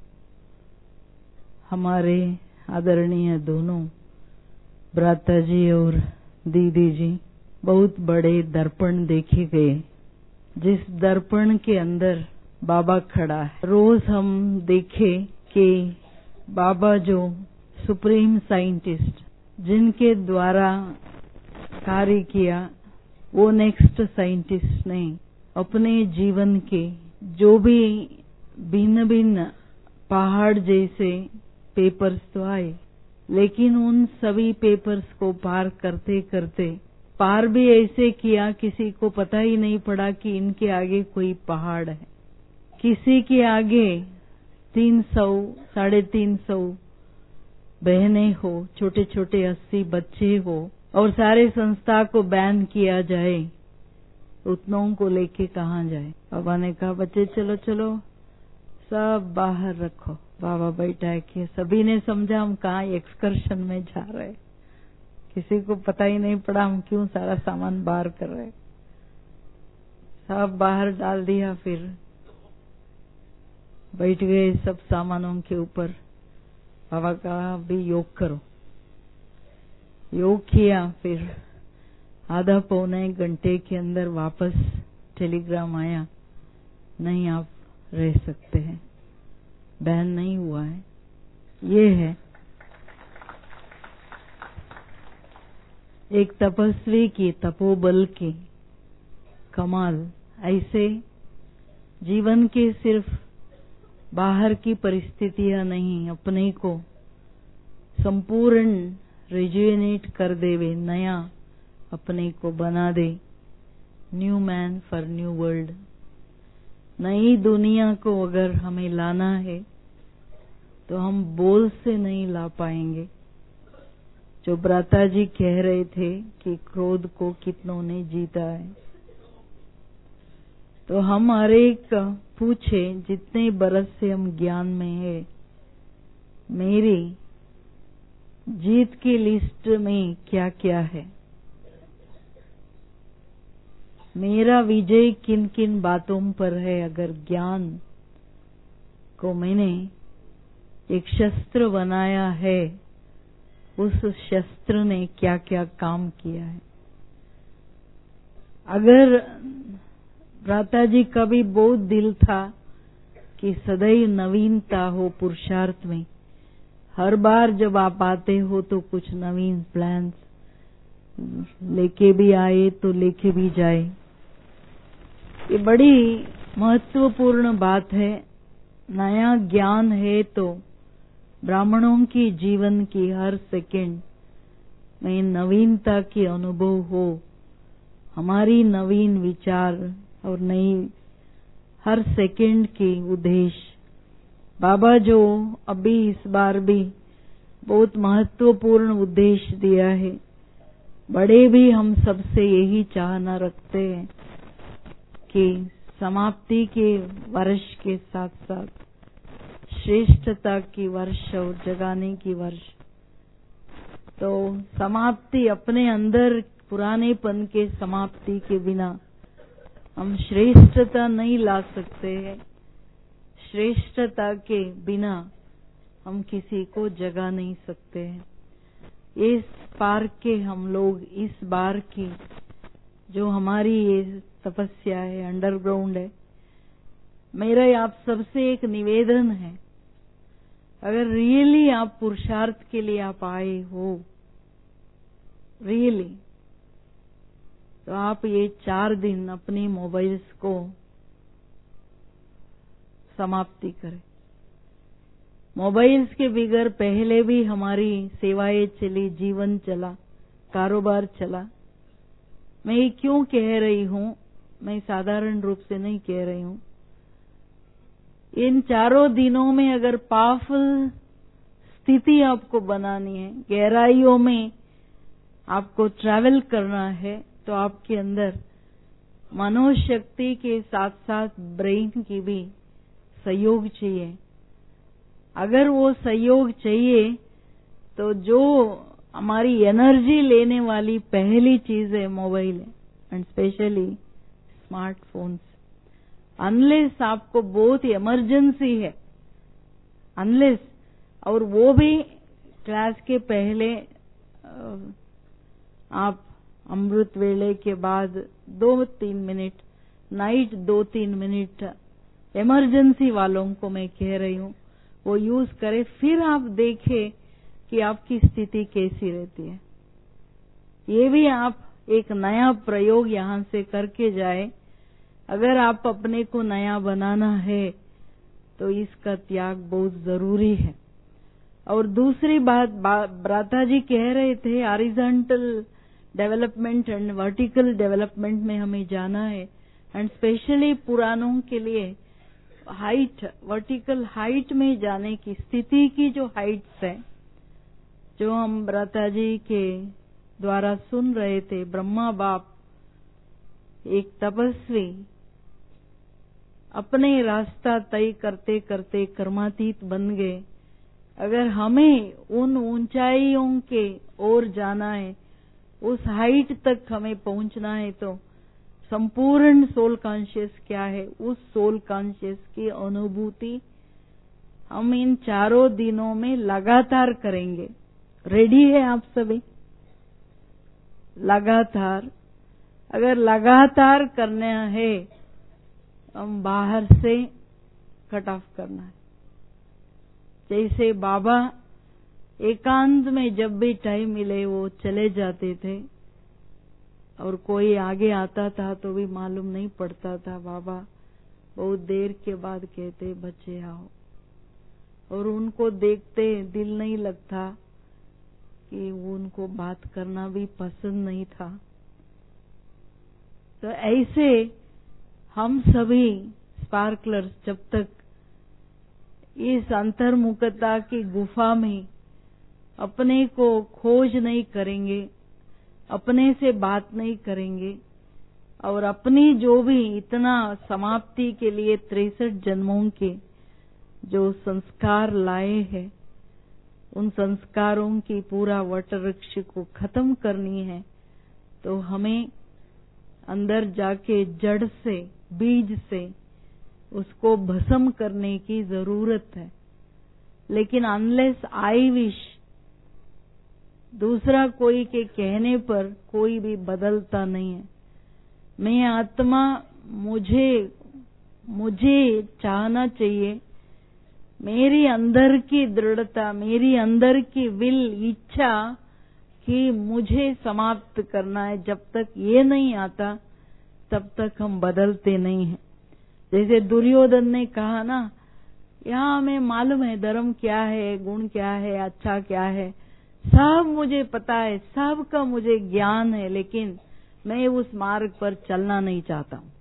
हमारे आदरणीय दोनों भ्राता जी और दीदी जी बहुत बड़े दर्पण देखे गए, जिस दर्पण के अंदर बाबा खड़ा है। रोज हम देखे कि बाबा जो सुप्रीम साइंटिस्ट जिनके द्वारा कार्य किया, वो नेक्स्ट साइंटिस्ट ने अपने जीवन के जो भी भिन्न भिन्न पहाड़ जैसे पेपर्स तो आए, लेकिन उन सभी पेपर्स को पार करते करते पार भी ऐसे किया किसी को पता ही नहीं पड़ा कि इनके आगे कोई पहाड़ है। किसी के आगे 300, 350 बहनें हो, छोटे छोटे 80 बच्चे हो, और सारे संस्था को बैन किया जाए, उतनों को लेके कहाँ जाए। बाबा ने कहा बच्चे चलो चलो सब बाहर रखो। बाबा बैठा के सभी ने समझा हम कहाँ एक्सकर्शन में जा रहे, किसी को पता ही नहीं पड़ा हम क्यों सारा सामान बाहर कर रहे। सब बाहर डाल दिया, फिर बैठ गए सब सामानों के ऊपर। बाबा कहा अभी योग करो। योग किया, फिर आधा पौने घंटे के अंदर वापस टेलीग्राम आया, नहीं आप रह सकते हैं, बैन नहीं हुआ है। ये है एक तपस्वी की तपोबल की कमाल। ऐसे जीवन के सिर्फ बाहर की परिस्थितियां नहीं, अपने को संपूर्ण रिजुवेनेट कर देवे, नया अपने को बना दे। New man for new world. नई दुनिया को अगर हमें लाना है तो हम बोल से नहीं ला पाएंगे। जो भ्राता जी कह रहे थे कि क्रोध को कितनों ने जीता है, तो हम हर एक पूछे जितने बरस से हम ज्ञान में है, मेरी जीत की लिस्ट में क्या क्या है, मेरा विजय किन किन बातों पर है। अगर ज्ञान को मैंने एक शस्त्र बनाया है, उस शस्त्र ने क्या क्या काम किया है। अगर भ्राता जी का भी बहुत दिल था कि सदैव नवीनता हो पुरुषार्थ में, हर बार जब आप आते हो तो कुछ नवीन प्लान्स लेके भी आए तो लेके भी जाए। ये बड़ी महत्वपूर्ण बात है। नया ज्ञान है तो ब्राह्मणों की जीवन की हर सेकंड में नवीनता की अनुभव हो, हमारी नवीन विचार और नई हर सेकंड की उद्देश्य। बाबा जो अभी इस बार भी बहुत महत्वपूर्ण उद्देश्य दिया है, बड़े भी हम सबसे यही चाहना रखते हैं कि समाप्ति के वर्ष के साथ साथ श्रेष्ठता की वर्ष और जगाने की वर्ष तो समाप्ति अपने अंदर पुरानेपन के समाप्ति के बिना हम श्रेष्ठता नहीं ला सकते हैं। श्रेष्ठता के बिना हम किसी को जगा नहीं सकते हैं। इस पार्क के हम लोग इस बार की जो हमारी ये तपस्या है, अंडरग्राउंड है, मेरा आप सबसे एक निवेदन है, अगर रियली आप पुरुषार्थ के लिए आप आए हो, रियली, तो आप ये 4 दिन अपनी मोबाइल्स को समाप्ति करें। मोबाइल्स के बिगर पहले भी हमारी सेवाएं चली, जीवन चला, कारोबार चला। मैं ये क्यों कह रही हूं, मैं साधारण रूप से नहीं कह रही हूं। इन 4 दिनों में अगर पावरफुल स्थिति आपको बनानी है, गहराइयों में आपको ट्रैवल करना है, तो आपके अंदर मनोशक्ति के साथ साथ ब्रेन की भी सहयोग चाहिए। अगर वो सहयोग चाहिए तो जो हमारी एनर्जी लेने वाली पहली चीज है मोबाइल है, एंड स्पेशली स्मार्टफोन्स। अनलेस आपको बहुत इमरजेंसी है, अनलेस, और वो भी क्लास के पहले आप अमृत वेले के बाद 2-3 मिनट, नाइट 2-3 मिनट इमरजेंसी वालों को मैं कह रही हूं वो यूज करें। फिर आप देखें कि आपकी स्थिति कैसी रहती है। ये भी आप एक नया प्रयोग यहां से करके जाए। अगर आप अपने को नया बनाना है तो इसका त्याग बहुत जरूरी है। और दूसरी बात, भ्राता जी कह रहे थे horizontal development and vertical development में हमें जाना है, एंड स्पेशली पुरानों के लिए हाइट, वर्टिकल हाइट में जाने की स्थिति की जो हाइट्स है, जो हम भ्राता जी के द्वारा सुन रहे थे। ब्रह्मा बाप एक तपस्वी अपने रास्ता तय करते करते कर्मातीत बन गए। अगर हमें उन ऊंचाइयों के ओर जाना है, उस हाइट तक हमें पहुंचना है, तो संपूर्ण सोल कॉन्शियस क्या है, उस सोल कॉन्शियस की अनुभूति हम इन 4 दिनों में लगातार करेंगे। रेडी है आप सभी? लगातार, अगर लगातार करना है, हम बाहर से कट ऑफ करना है। जैसे बाबा एकांत में जब भी टाइम मिले वो चले जाते थे, और कोई आगे आता था तो भी मालूम नहीं पड़ता था। बाबा बहुत देर के बाद कहते बच्चे आओ, और उनको देखते दिल नहीं लगता कि उनको बात करना भी पसंद नहीं था। तो ऐसे हम सभी स्पार्कलर्स जब तक इस अंतर्मुखता की गुफा में अपने को खोज नहीं करेंगे, अपने से बात नहीं करेंगे, और अपनी जो भी इतना समाप्ति के लिए 63 जन्मों के जो संस्कार लाए हैं, उन संस्कारों की पूरा वटवृक्ष को खत्म करनी है, तो हमें अंदर जाके जड़ से, बीज से उसको भस्म करने की जरूरत है। लेकिन अनलेस आई विश, दूसरा कोई के कहने पर कोई भी बदलता नहीं है। मैं आत्मा, मुझे चाहना चाहिए, मेरी अंदर की दृढ़ता, मेरी अंदर की विल, इच्छा कि मुझे समाप्त करना है, जब तक ये नहीं आता तब तक हम बदलते नहीं हैं। जैसे दुर्योधन ने कहा ना, यहाँ हमें मालूम है धर्म क्या है, गुण क्या है, अच्छा क्या है, सब मुझे पता है, सब का मुझे ज्ञान है, लेकिन मैं उस मार्ग पर चलना नहीं चाहता हूं।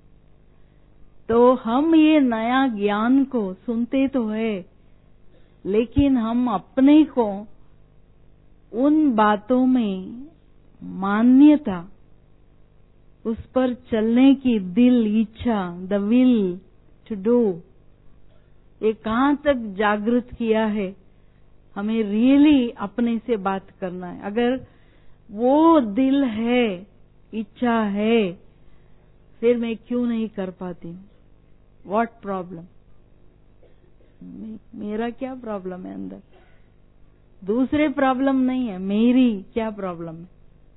तो हम ये नया ज्ञान को सुनते तो है, लेकिन हम अपने को उन बातों में मान्यता, उस पर चलने की दिल, इच्छा, द विल टू डू, ये कहाँ तक जागृत किया है, हमें रियली अपने से बात करना है। अगर वो दिल है, इच्छा है, फिर मैं क्यों नहीं कर पाती हूँ? What problem? मेरा क्या प्रॉब्लम है अंदर? दूसरे प्रॉब्लम नहीं है, मेरी क्या प्रॉब्लम है?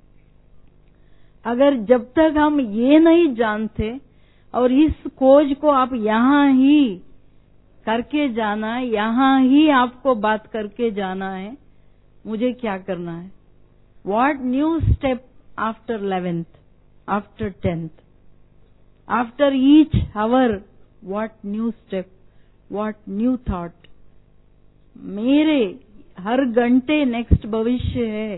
अगर जब तक हम ये नहीं जानते, और इस खोज को आप यहाँ ही करके जाना है, यहाँ ही आपको बात करके जाना है, मुझे क्या करना है? What new step after 11th, after 10th, after each hour, what new step, what new thought? मेरे हर घंटे नेक्स्ट भविष्य है,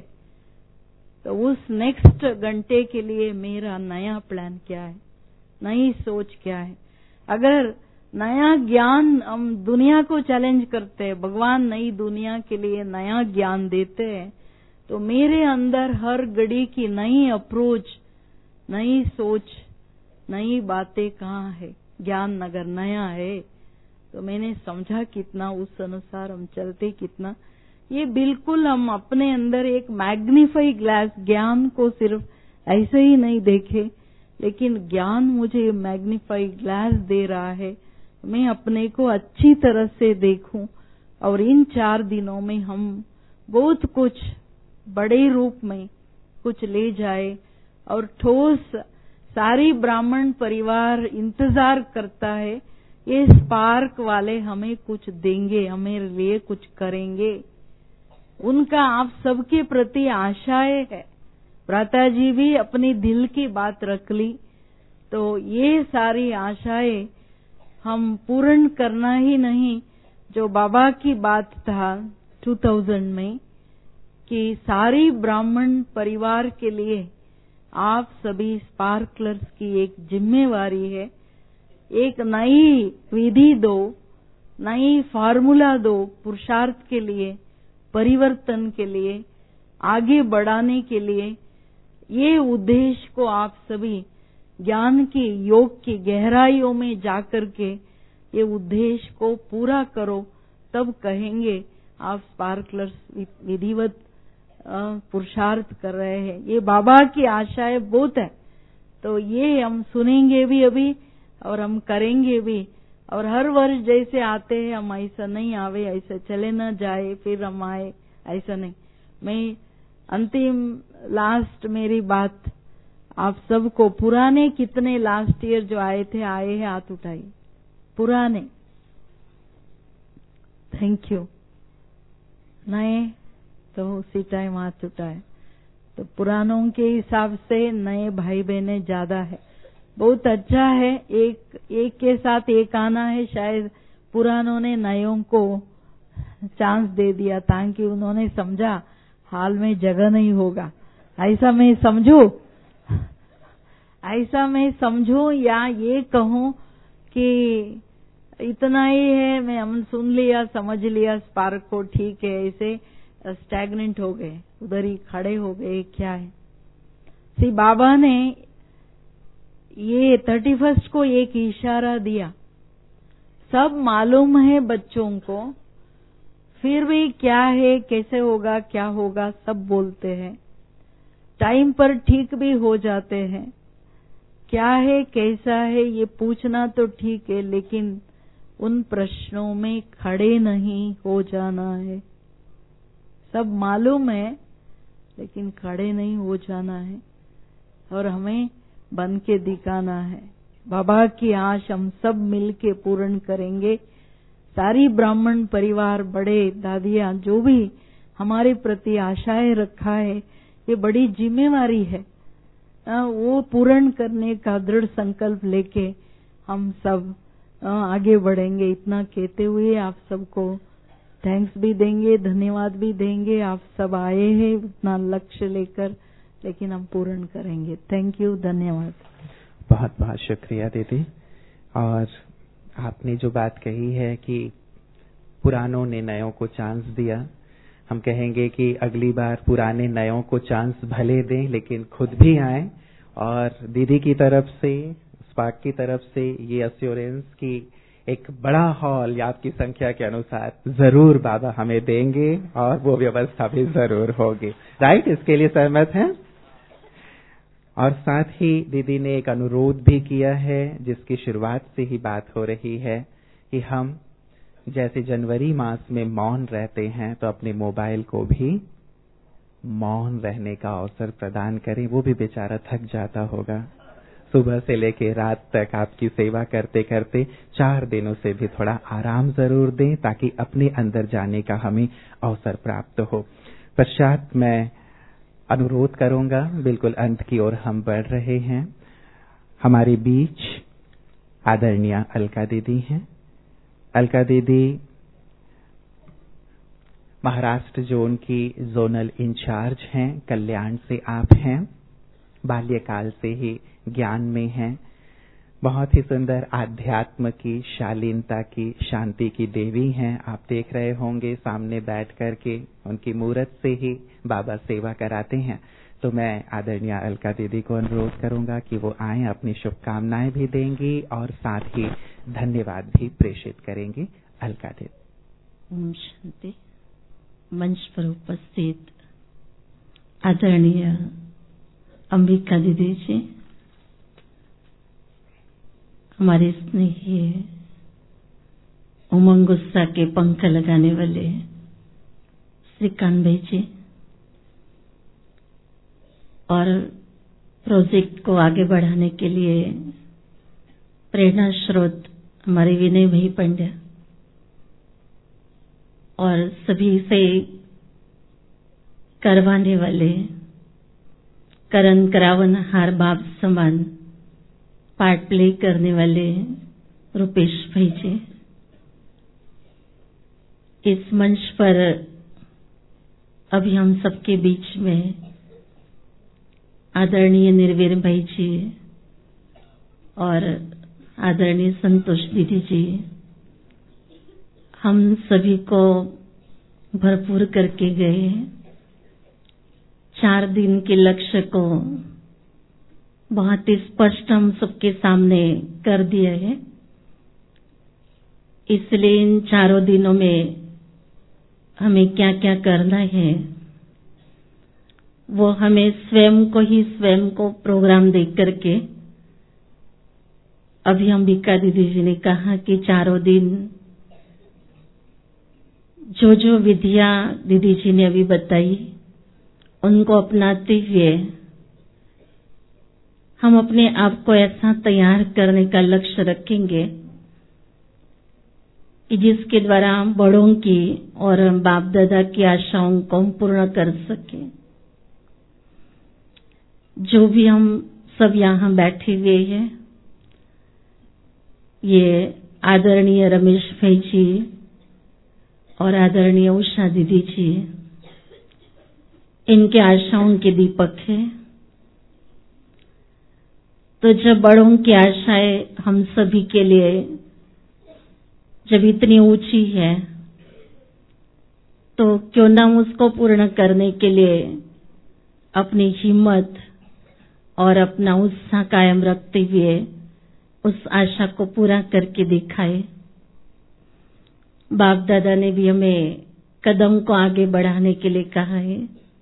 तो उस नेक्स्ट घंटे के लिए मेरा नया प्लान क्या है, नई सोच क्या है? अगर नया ज्ञान, हम दुनिया को चैलेंज करते हैं, भगवान नई दुनिया के लिए नया ज्ञान देते हैं, तो मेरे अंदर हर घड़ी की नई अप्रोच, नई सोच, नई बातें कहाँ है? ज्ञान अगर नया है तो मैंने समझा कितना, उस अनुसार हम चलते कितना। ये बिल्कुल हम अपने अंदर एक मैग्नीफाई ग्लास, ज्ञान को सिर्फ ऐसे ही नहीं देखे, लेकिन ज्ञान मुझे मैग्नीफाई ग्लास दे रहा है, मैं अपने को अच्छी तरह से देखूं, और इन 4 दिनों में हम बहुत कुछ बड़े रूप में कुछ ले जाए, और ठोस सारी ब्राह्मण परिवार इंतजार करता है, ये स्पार्क वाले हमें कुछ देंगे, हमारे लिए कुछ करेंगे। उनका आप सबके प्रति आशाएं है। भ्राता जी भी अपनी दिल की बात रख ली, तो ये सारी आशाएं हम पूर्ण करना ही नहीं, जो बाबा की बात था 2000 में, कि सारी ब्राह्मण परिवार के लिए आप सभी स्पार्कलर्स की एक जिम्मेवारी है। एक नई विधि दो, नई फार्मूला दो, पुरुषार्थ के लिए, परिवर्तन के लिए, आगे बढ़ाने के लिए। ये उद्देश्य को आप सभी ज्ञान की, योग की गहराइयों में जाकर के ये उद्देश्य को पूरा करो, तब कहेंगे आप स्पार्कलर्स विधिवत पुरुषार्थ कर रहे हैं। ये बाबा की आशाएं बहुत है, तो ये हम सुनेंगे भी अभी और हम करेंगे भी। और हर वर्ष जैसे आते हैं हम ऐसा नहीं आवे, ऐसा चले न जाए फिर हम आए, ऐसा नहीं। मैं अंतिम लास्ट मेरी बात आप सबको, पुराने कितने लास्ट ईयर जो आए थे, आए हैं हाथ उठाइए, पुराने। Thank you. नए तो उसी टाइम हाथ उठाए। तो पुरानों के हिसाब से नए भाई बहने ज्यादा है, बहुत अच्छा है। एक के साथ एक आना है। शायद पुरानों ने नयों को चांस दे दिया ताकि उन्होंने समझा हाल में जगह नहीं होगा, ऐसा मैं समझूं या ये कहूं कि इतना ही है, मैं हम सुन लिया, समझ लिया स्पार्क को, ठीक है, ऐसे स्टैग्नेंट हो गए, उधर ही खड़े हो गए, क्या है। श्री बाबा ने ये 31 को एक इशारा दिया, सब मालूम है बच्चों को, फिर भी क्या है, कैसे होगा, क्या होगा, सब बोलते हैं, टाइम पर ठीक भी हो जाते हैं। क्या है, कैसा है, ये पूछना तो ठीक है, लेकिन उन प्रश्नों में खड़े नहीं हो जाना है। सब मालूम है लेकिन खड़े नहीं हो जाना है, और हमें बन के दिखाना है। बाबा की आश हम सब मिलके पूर्ण करेंगे। सारी ब्राह्मण परिवार, बड़े दादियां, जो भी हमारे प्रति आशाएं रखा है, ये बड़ी जिम्मेवारी है, वो पूर्ण करने का दृढ़ संकल्प लेके हम सब आगे बढ़ेंगे। इतना कहते हुए आप सबको थैंक्स भी देंगे, धन्यवाद भी देंगे। आप सब आए हैं इतना लक्ष्य लेकर, लेकिन हम पूर्ण करेंगे। थैंक यू, धन्यवाद।
बहुत बहुत शुक्रिया दीदी। और आपने जो बात कही है कि पुरानों ने नयों को चांस दिया, हम कहेंगे कि अगली बार पुराने नयों को चांस भले दें, लेकिन खुद भी आए और दीदी की तरफ से, स्पार्क की तरफ से ये अश्योरेंस की एक बड़ा हॉल आपकी संख्या के अनुसार जरूर बाबा हमें देंगे और वो व्यवस्था भी जरूर होगी। राइट, इसके लिए सहमत हैं? और साथ ही दीदी ने एक अनुरोध भी किया है जिसकी शुरुआत से ही बात हो रही है कि हम जैसे जनवरी मास में मौन रहते हैं तो अपने मोबाइल को भी मौन रहने का अवसर प्रदान करें। वो भी बेचारा थक जाता होगा, सुबह से लेके रात तक आपकी सेवा करते करते 4 दिनों से भी थोड़ा आराम जरूर दें ताकि अपने अंदर जाने का हमें अवसर प्राप्त हो। पश्चात मैं अनुरोध करूंगा, बिल्कुल अंत की ओर हम बढ़ रहे हैं। हमारे बीच आदरणीय अलका दीदी हैं। अलका दीदी महाराष्ट्र जोन की जोनल इंचार्ज हैं। कल्याण से आप हैं, बाल्यकाल से ही ज्ञान में हैं, बहुत ही सुंदर आध्यात्म की, शालीनता की, शांति की देवी हैं। आप देख रहे होंगे सामने बैठ करके उनकी मूरत से ही बाबा सेवा कराते हैं। तो मैं आदरणीय अलका दीदी को अनुरोध करूंगा कि वो आए, अपनी शुभकामनाएं भी देंगी और साथ ही धन्यवाद भी प्रेषित करेंगी। अलका दीदी।
ओम शांति। मंच पर उपस्थित आदरणीय अंबिका दीदी जी, हमारे स्नेही उमंग गुस्सा के पंख लगाने वाले श्रीकांत भाई जी, और प्रोजेक्ट को आगे बढ़ाने के लिए प्रेरणा स्रोत हमारे विनय भाई पंड्या, और सभी से करवाने वाले करण करावन हार बाप समान पार्ट प्ले करने वाले रुपेश भाई जी, इस मंच पर अभी हम सबके बीच में आदरणीय निर्वीर भाई जी और आदरणीय संतोष दीदी जी, हम सभी को भरपूर करके गए। 4 दिन के लक्ष्य को बहुत ही स्पष्ट हम सबके सामने कर दिया है। इसलिए इन 4 दिनों में हमें क्या क्या करना है वो हमें स्वयं को प्रोग्राम देख करके, अभी अंबिका दीदी जी ने कहा कि 4 दिन जो विधियां दीदी जी ने अभी बताई उनको अपनाते हुए हम अपने आप को ऐसा तैयार करने का लक्ष्य रखेंगे कि जिसके द्वारा हम बड़ों की और बाप दादा की आशाओं को हम पूर्ण कर सके। जो भी हम सब यहाँ बैठे हुए हैं, ये आदरणीय रमेश भाई जी और आदरणीय उषा दीदी जी, इनके आशाओं के दीपक है। तो जब बड़ों की आशाएं हम सभी के लिए जब इतनी ऊंची है, तो क्यों ना उसको पूर्ण करने के लिए अपनी हिम्मत और अपना उत्साह कायम रखते हुए उस आशा को पूरा करके दिखाए। बाप दादा ने भी हमें कदम को आगे बढ़ाने के लिए कहा है,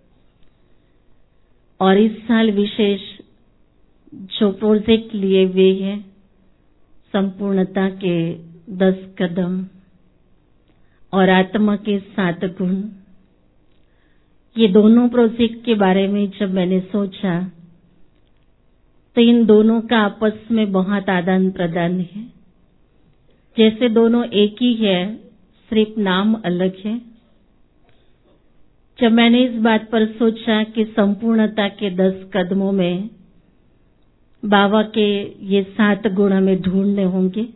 और इस साल विशेष जो प्रोजेक्ट लिए हुए हैं, संपूर्णता के 10 कदम और आत्मा के 7 गुण, ये दोनों प्रोजेक्ट के बारे में जब मैंने सोचा तो इन दोनों का आपस में बहुत आदान प्रदान है। जैसे दोनों एक ही है, सिर्फ नाम अलग है। जब मैंने इस बात पर सोचा कि संपूर्णता के 10 कदमों में बाबा के ये 7 गुण हमें ढूंढने होंगे,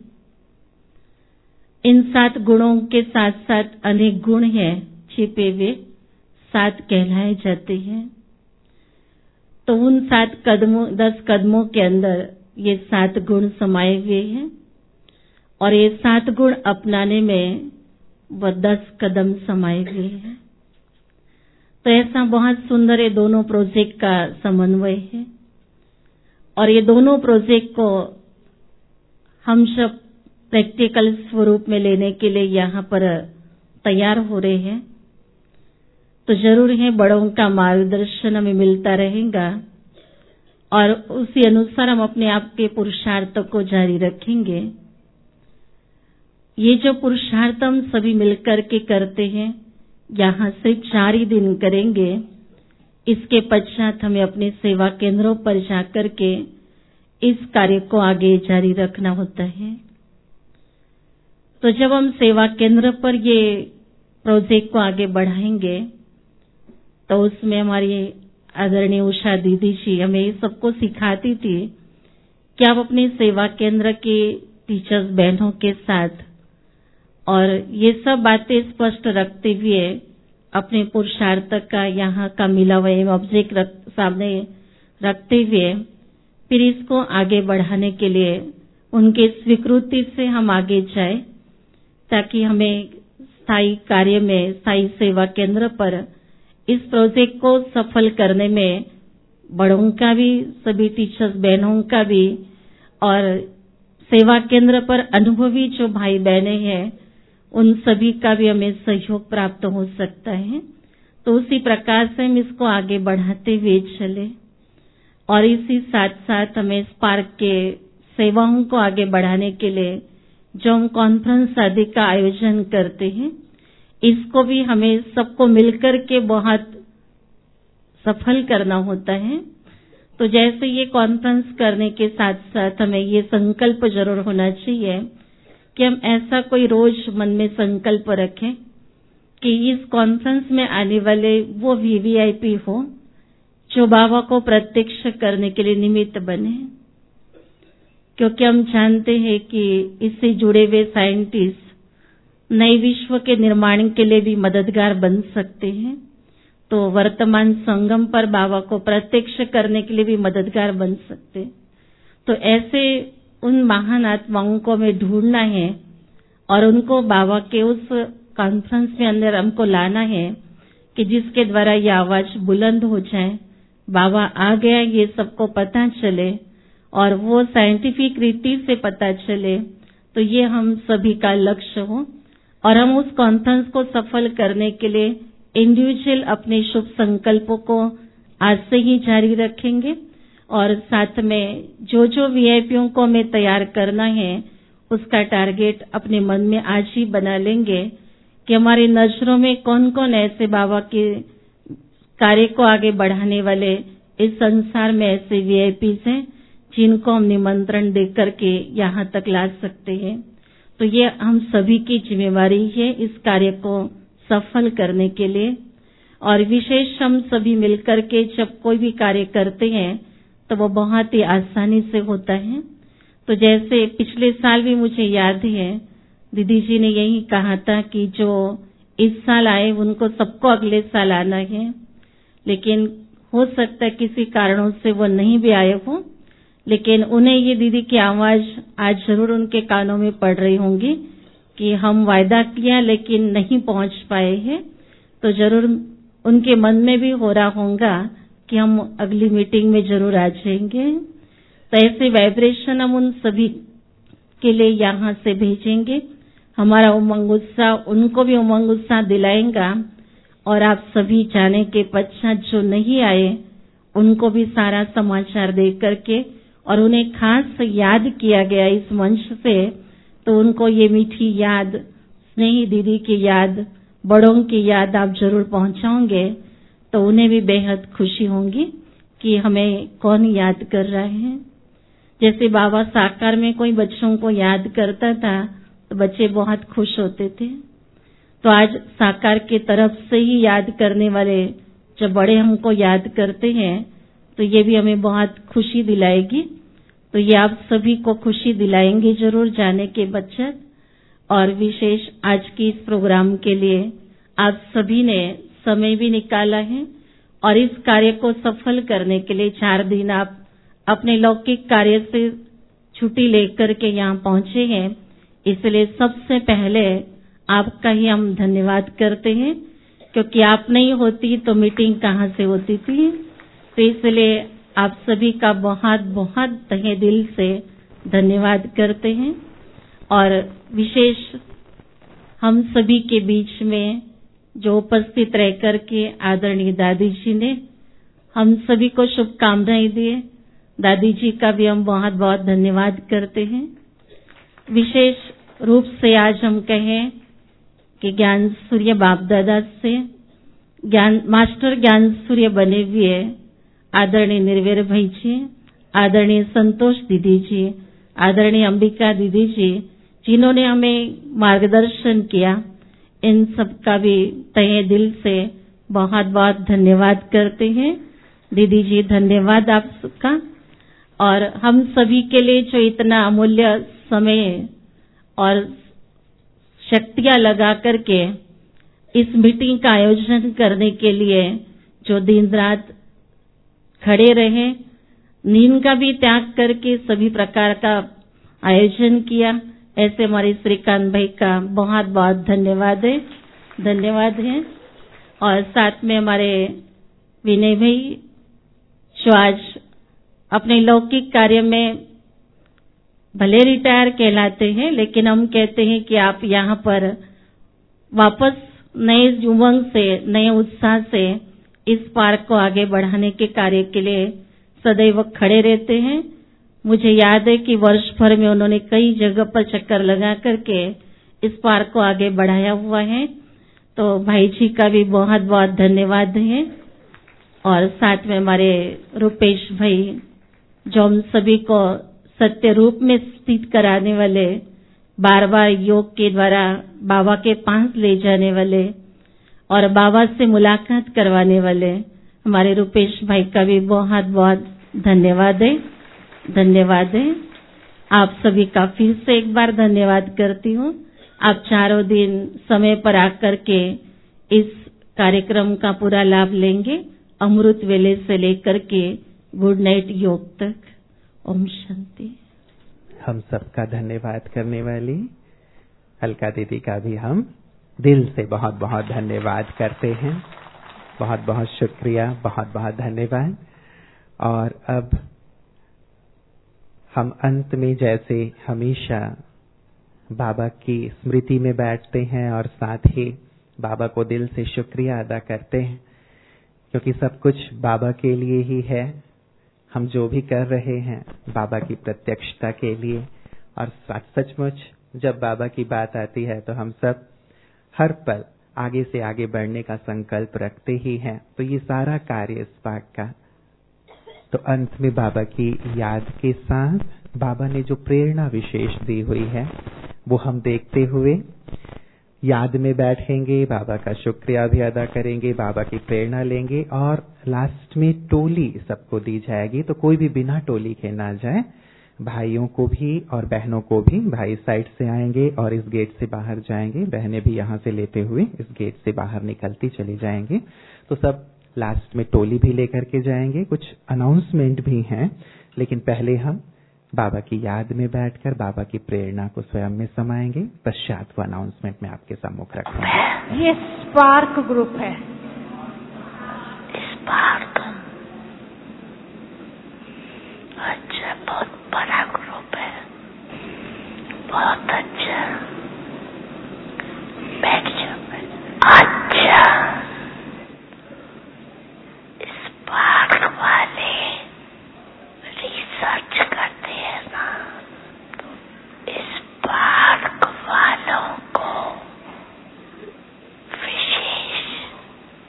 इन 7 गुणों के साथ साथ अनेक गुण हैं छिपे हुए, 7 कहलाए जाते हैं। तो उन 10 कदमों के अंदर ये 7 गुण समाये हुए हैं, और ये 7 गुण अपनाने में वह 10 कदम समाये हुए हैं। तो ऐसा बहुत सुंदर ये दोनों प्रोजेक्ट का समन्वय है, और ये दोनों प्रोजेक्ट को हम सब प्रैक्टिकल स्वरूप में लेने के लिए यहाँ पर तैयार हो रहे हैं, तो जरूर है बड़ों का मार्गदर्शन हमें मिलता रहेगा और उसी अनुसार हम अपने आप के पुरुषार्थ को जारी रखेंगे। ये जो पुरुषार्थ हम सभी मिलकर के करते हैं, यहाँ से 4 ही दिन करेंगे। इसके पश्चात हमें अपने सेवा केंद्रों पर जाकर के इस कार्य को आगे जारी रखना होता है। तो जब हम सेवा केंद्र पर ये प्रोजेक्ट को आगे बढ़ाएंगे, तो उसमें हमारी आदरणीय उषा दीदी जी हमें सबको सिखाती थी कि आप अपने सेवा केंद्र के टीचर्स बहनों के साथ और ये सब बातें स्पष्ट रखते हुए अपने पुरुषार्थ का यहाँ का मिला हुआ ऑब्जेक्ट सामने रखते हुए फिर इसको आगे बढ़ाने के लिए उनके स्वीकृति से हम आगे जाए, ताकि हमें स्थायी कार्य में, स्थायी सेवा केंद्र पर इस प्रोजेक्ट को सफल करने में बड़ों का भी, सभी टीचर्स बहनों का भी और सेवा केंद्र पर अनुभवी जो भाई बहनें हैं उन सभी का भी हमें सहयोग प्राप्त हो सकता है। तो उसी प्रकार से हम इसको आगे बढ़ाते हुए चले और इसी साथ साथ हमें स्पार्क के सेवाओं को आगे बढ़ाने के लिए जो हम कॉन्फ्रेंस आदि का आयोजन करते हैं, इसको भी हमें सबको मिलकर के बहुत सफल करना होता है। तो जैसे ये कॉन्फ्रेंस करने के साथ साथ हमें ये संकल्प जरूर होना चाहिए कि हम ऐसा कोई रोज मन में संकल्प रखें कि इस कॉन्फ्रेंस में आने वाले वो वीवीआईपी हो जो बाबा को प्रत्यक्ष करने के लिए निमित्त बने, क्योंकि हम जानते हैं कि इससे जुड़े हुए साइंटिस्ट नए विश्व के निर्माण के लिए भी मददगार बन सकते हैं। तो वर्तमान संगम पर बाबा को प्रत्यक्ष करने के लिए भी मददगार बन सकते। तो ऐसे उन महान आत्माओं को हमें ढूंढना है और उनको बाबा के उस कॉन्फ्रेंस में अंदर हमको लाना है कि जिसके द्वारा ये आवाज बुलंद हो जाए, बाबा आ गया ये सबको पता चले और वो साइंटिफिक रीति से पता चले। तो ये हम सभी का लक्ष्य हो और हम उस कॉन्फ्रेंस को सफल करने के लिए इंडिविजुअल अपने शुभ संकल्पों को आज से ही जारी रखेंगे और साथ में जो जो वीआईपीओं को हमें तैयार करना है उसका टारगेट अपने मन में आज ही बना लेंगे कि हमारी नजरों में कौन कौन ऐसे बाबा के कार्य को आगे बढ़ाने वाले इस संसार में ऐसे वीआईपीज हैं जिनको हम निमंत्रण दे करके यहाँ तक ला सकते हैं। तो ये हम सभी की जिम्मेवारी है इस कार्य को सफल करने के लिए। और विशेष हम सभी मिलकर के जब कोई भी कार्य करते हैं तो वो बहुत ही आसानी से होता है। तो जैसे पिछले साल भी मुझे याद है दीदी जी ने यही कहा था कि जो इस साल आए उनको सबको अगले साल आना है, लेकिन हो सकता है किसी कारणों से वो नहीं भी आए हो, लेकिन उन्हें ये दीदी की आवाज आज जरूर उनके कानों में पड़ रही होंगी कि हम वायदा किया लेकिन नहीं पहुंच पाए हैं। तो जरूर उनके मन में भी हो रहा होगा कि हम अगली मीटिंग में जरूर आ जाएंगे। तो ऐसे वाइब्रेशन हम उन सभी के लिए यहाँ से भेजेंगे। हमारा उमंग उत्साह उनको भी उमंग उत्साह दिलाएगा और आप सभी जाने के पश्चात जो नहीं आए उनको भी सारा समाचार दे करके और उन्हें खास याद किया गया इस मंच से, तो उनको ये मीठी याद, स्नेही दीदी की याद, बड़ों की याद आप जरूर पहुंचाओगे तो उन्हें भी बेहद खुशी होगी कि हमें कौन याद कर रहा है। जैसे बाबा साकार में कोई बच्चों को याद करता था तो बच्चे बहुत खुश होते थे। तो आज साकार की तरफ से ही याद करने वाले जब बड़े हमको याद करते हैं तो ये भी हमें बहुत खुशी दिलाएगी। तो ये आप सभी को खुशी दिलाएंगे जरूर जाने के पश्चात। और विशेष आज की इस प्रोग्राम के लिए आप सभी ने समय भी निकाला है और इस कार्य को सफल करने के लिए 4 दिन आप अपने लौकिक कार्य से छुट्टी लेकर के यहाँ पहुंचे हैं। इसलिए सबसे पहले आपका ही हम धन्यवाद करते हैं, क्योंकि आप नहीं होती तो मीटिंग कहाँ से होती थी। तो इसलिए आप सभी का बहुत बहुत तहे दिल से धन्यवाद करते हैं। और विशेष हम सभी के बीच में जो उपस्थित रह करके आदरणीय दादी जी ने हम सभी को शुभकामनाएं दी। दादी जी का भी हम बहुत बहुत धन्यवाद करते हैं। विशेष रूप से आज हम कहें कि ज्ञान सूर्य बाप दादा से मास्टर ज्ञान सूर्य बने हुए आदरणीय निर्वेर भाई जी, आदरणीय संतोष दीदी जी, आदरणीय अंबिका दीदी जी, जिन्होंने हमें मार्गदर्शन किया, इन सब का भी तहे दिल से बहुत बहुत धन्यवाद करते हैं। दीदी जी धन्यवाद आप सबका। और हम सभी के लिए जो इतना अमूल्य समय और शक्तियां लगा करके इस मीटिंग का आयोजन करने के लिए जो दिन रात खड़े रहे, नींद का भी त्याग करके सभी प्रकार का आयोजन किया, ऐसे हमारे श्रीकांत भाई का बहुत बहुत धन्यवाद है। और साथ में हमारे विनय भाई जो आज अपने लौकिक कार्य में भले रिटायर कहलाते हैं, लेकिन हम कहते हैं कि आप यहाँ पर वापस नए उमंग से, नए उत्साह से इस पार्क को आगे बढ़ाने के कार्य के लिए सदैव खड़े रहते हैं। मुझे याद है कि वर्ष भर में उन्होंने कई जगह पर चक्कर लगा करके इस पार्क को आगे बढ़ाया हुआ है। तो भाई जी का भी बहुत बहुत धन्यवाद है। और साथ में हमारे रुपेश भाई जो हम सभी को सत्य रूप में स्थित कराने वाले, बार बार योग के द्वारा बाबा के पास ले जाने वाले और बाबा से मुलाकात करवाने वाले हमारे रुपेश भाई का भी बहुत बहुत धन्यवाद है। आप सभी का फिर से एक बार धन्यवाद करती हूँ। आप चारों दिन समय पर आकर के इस कार्यक्रम का पूरा लाभ लेंगे, अमृत वेले से लेकर के गुड नाइट योग तक। ओम शांति।
हम सबका धन्यवाद करने वाली अलका दीदी का भी हम दिल से बहुत बहुत धन्यवाद करते हैं। बहुत बहुत शुक्रिया, बहुत बहुत धन्यवाद। और अब हम अंत में जैसे हमेशा बाबा की स्मृति में बैठते हैं और साथ ही बाबा को दिल से शुक्रिया अदा करते हैं, क्योंकि सब कुछ बाबा के लिए ही है। हम जो भी कर रहे हैं बाबा की प्रत्यक्षता के लिए। और सचमुच जब बाबा की बात आती है तो हम सब हर पल आगे से आगे बढ़ने का संकल्प रखते ही हैं। तो ये सारा कार्य इस पाक का, तो अंत में बाबा की याद के साथ बाबा ने जो प्रेरणा विशेष दी हुई है वो हम देखते हुए याद में बैठेंगे, बाबा का शुक्रिया भी अदा करेंगे, बाबा की प्रेरणा लेंगे और लास्ट में टोली सबको दी जाएगी। तो कोई भी बिना टोली के ना जाए, भाइयों को भी और बहनों को भी। भाई साइड से आएंगे और इस गेट से बाहर जाएंगे, बहनें भी यहाँ से लेते हुए इस गेट से बाहर निकलती चली जाएंगे। तो सब लास्ट में टोली भी लेकर के जाएंगे। कुछ अनाउंसमेंट भी हैं, लेकिन पहले हम बाबा की याद में बैठकर बाबा की प्रेरणा को स्वयं में समाएंगे, पश्चात वो अनाउंसमेंट में आपके सम्मुख रखेंगे।
ये स्पार्क ग्रुप है। स्पार्क अच्छा, बहुत बड़ा ग्रुप है, बहुत अच्छा। बैठ जाओ। अच्छा, स्पार्क वाले रिसर्च करते हैं ना, तो स्पार्क वालों को विशेष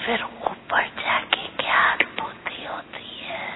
फिर ऊपर जाके क्या अनुभूति होती है?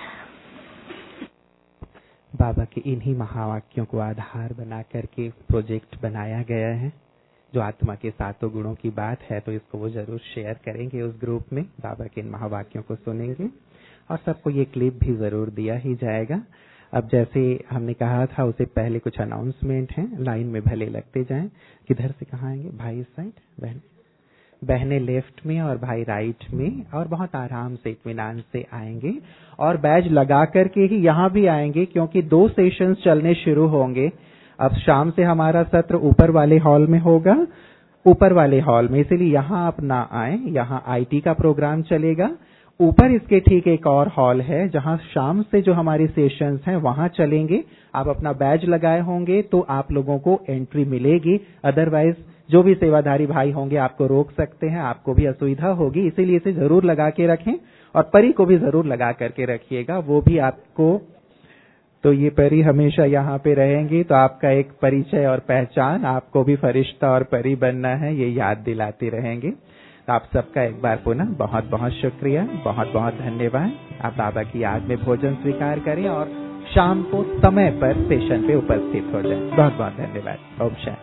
बाबा के इन्हीं महावाक्यों को आधार बना करके प्रोजेक्ट बनाया गया है। जो आत्मा के सातों गुणों की बात है तो इसको वो जरूर शेयर करेंगे उस ग्रुप में। बाबा के इन महावाक्यों को सुनेंगे और सबको ये क्लिप भी जरूर दिया ही जाएगा। अब जैसे हमने कहा था उससे पहले कुछ अनाउंसमेंट हैं, लाइन में भले लगते जाएं। किधर से कहाँ आएंगे? भाई इस साइड, बहनें लेफ्ट में और भाई राइट में, और बहुत आराम से इत्मीनान से आएंगे और बैज लगा करके ही यहाँ भी आएंगे, क्योंकि 2 सेशंस चलने शुरू होंगे। अब शाम से हमारा सत्र ऊपर वाले हॉल में होगा, ऊपर वाले हॉल में, इसलिए यहाँ आप ना आए। यहाँ आईटी का प्रोग्राम चलेगा। ऊपर इसके ठीक एक और हॉल है जहां शाम से जो हमारे सेशंस हैं वहां चलेंगे। आप अपना बैज लगाए होंगे तो आप लोगों को एंट्री मिलेगी, अदरवाइज जो भी सेवाधारी भाई होंगे आपको रोक सकते हैं, आपको भी असुविधा होगी। इसीलिए इसे जरूर लगा के रखें और परी को भी जरूर लगा करके रखिएगा, वो भी आपको, तो ये परी हमेशा यहाँ पे रहेंगी, तो आपका एक परिचय और पहचान, आपको भी फरिश्ता और परी बनना है, ये याद दिलाते रहेंगे। आप सबका एक बार पुनः बहुत बहुत शुक्रिया, बहुत बहुत धन्यवाद। आप बाबा की याद में भोजन स्वीकार करें और शाम को समय पर सेशन पे उपस्थित हो जाएं। बहुत बहुत धन्यवाद। ओम शांति।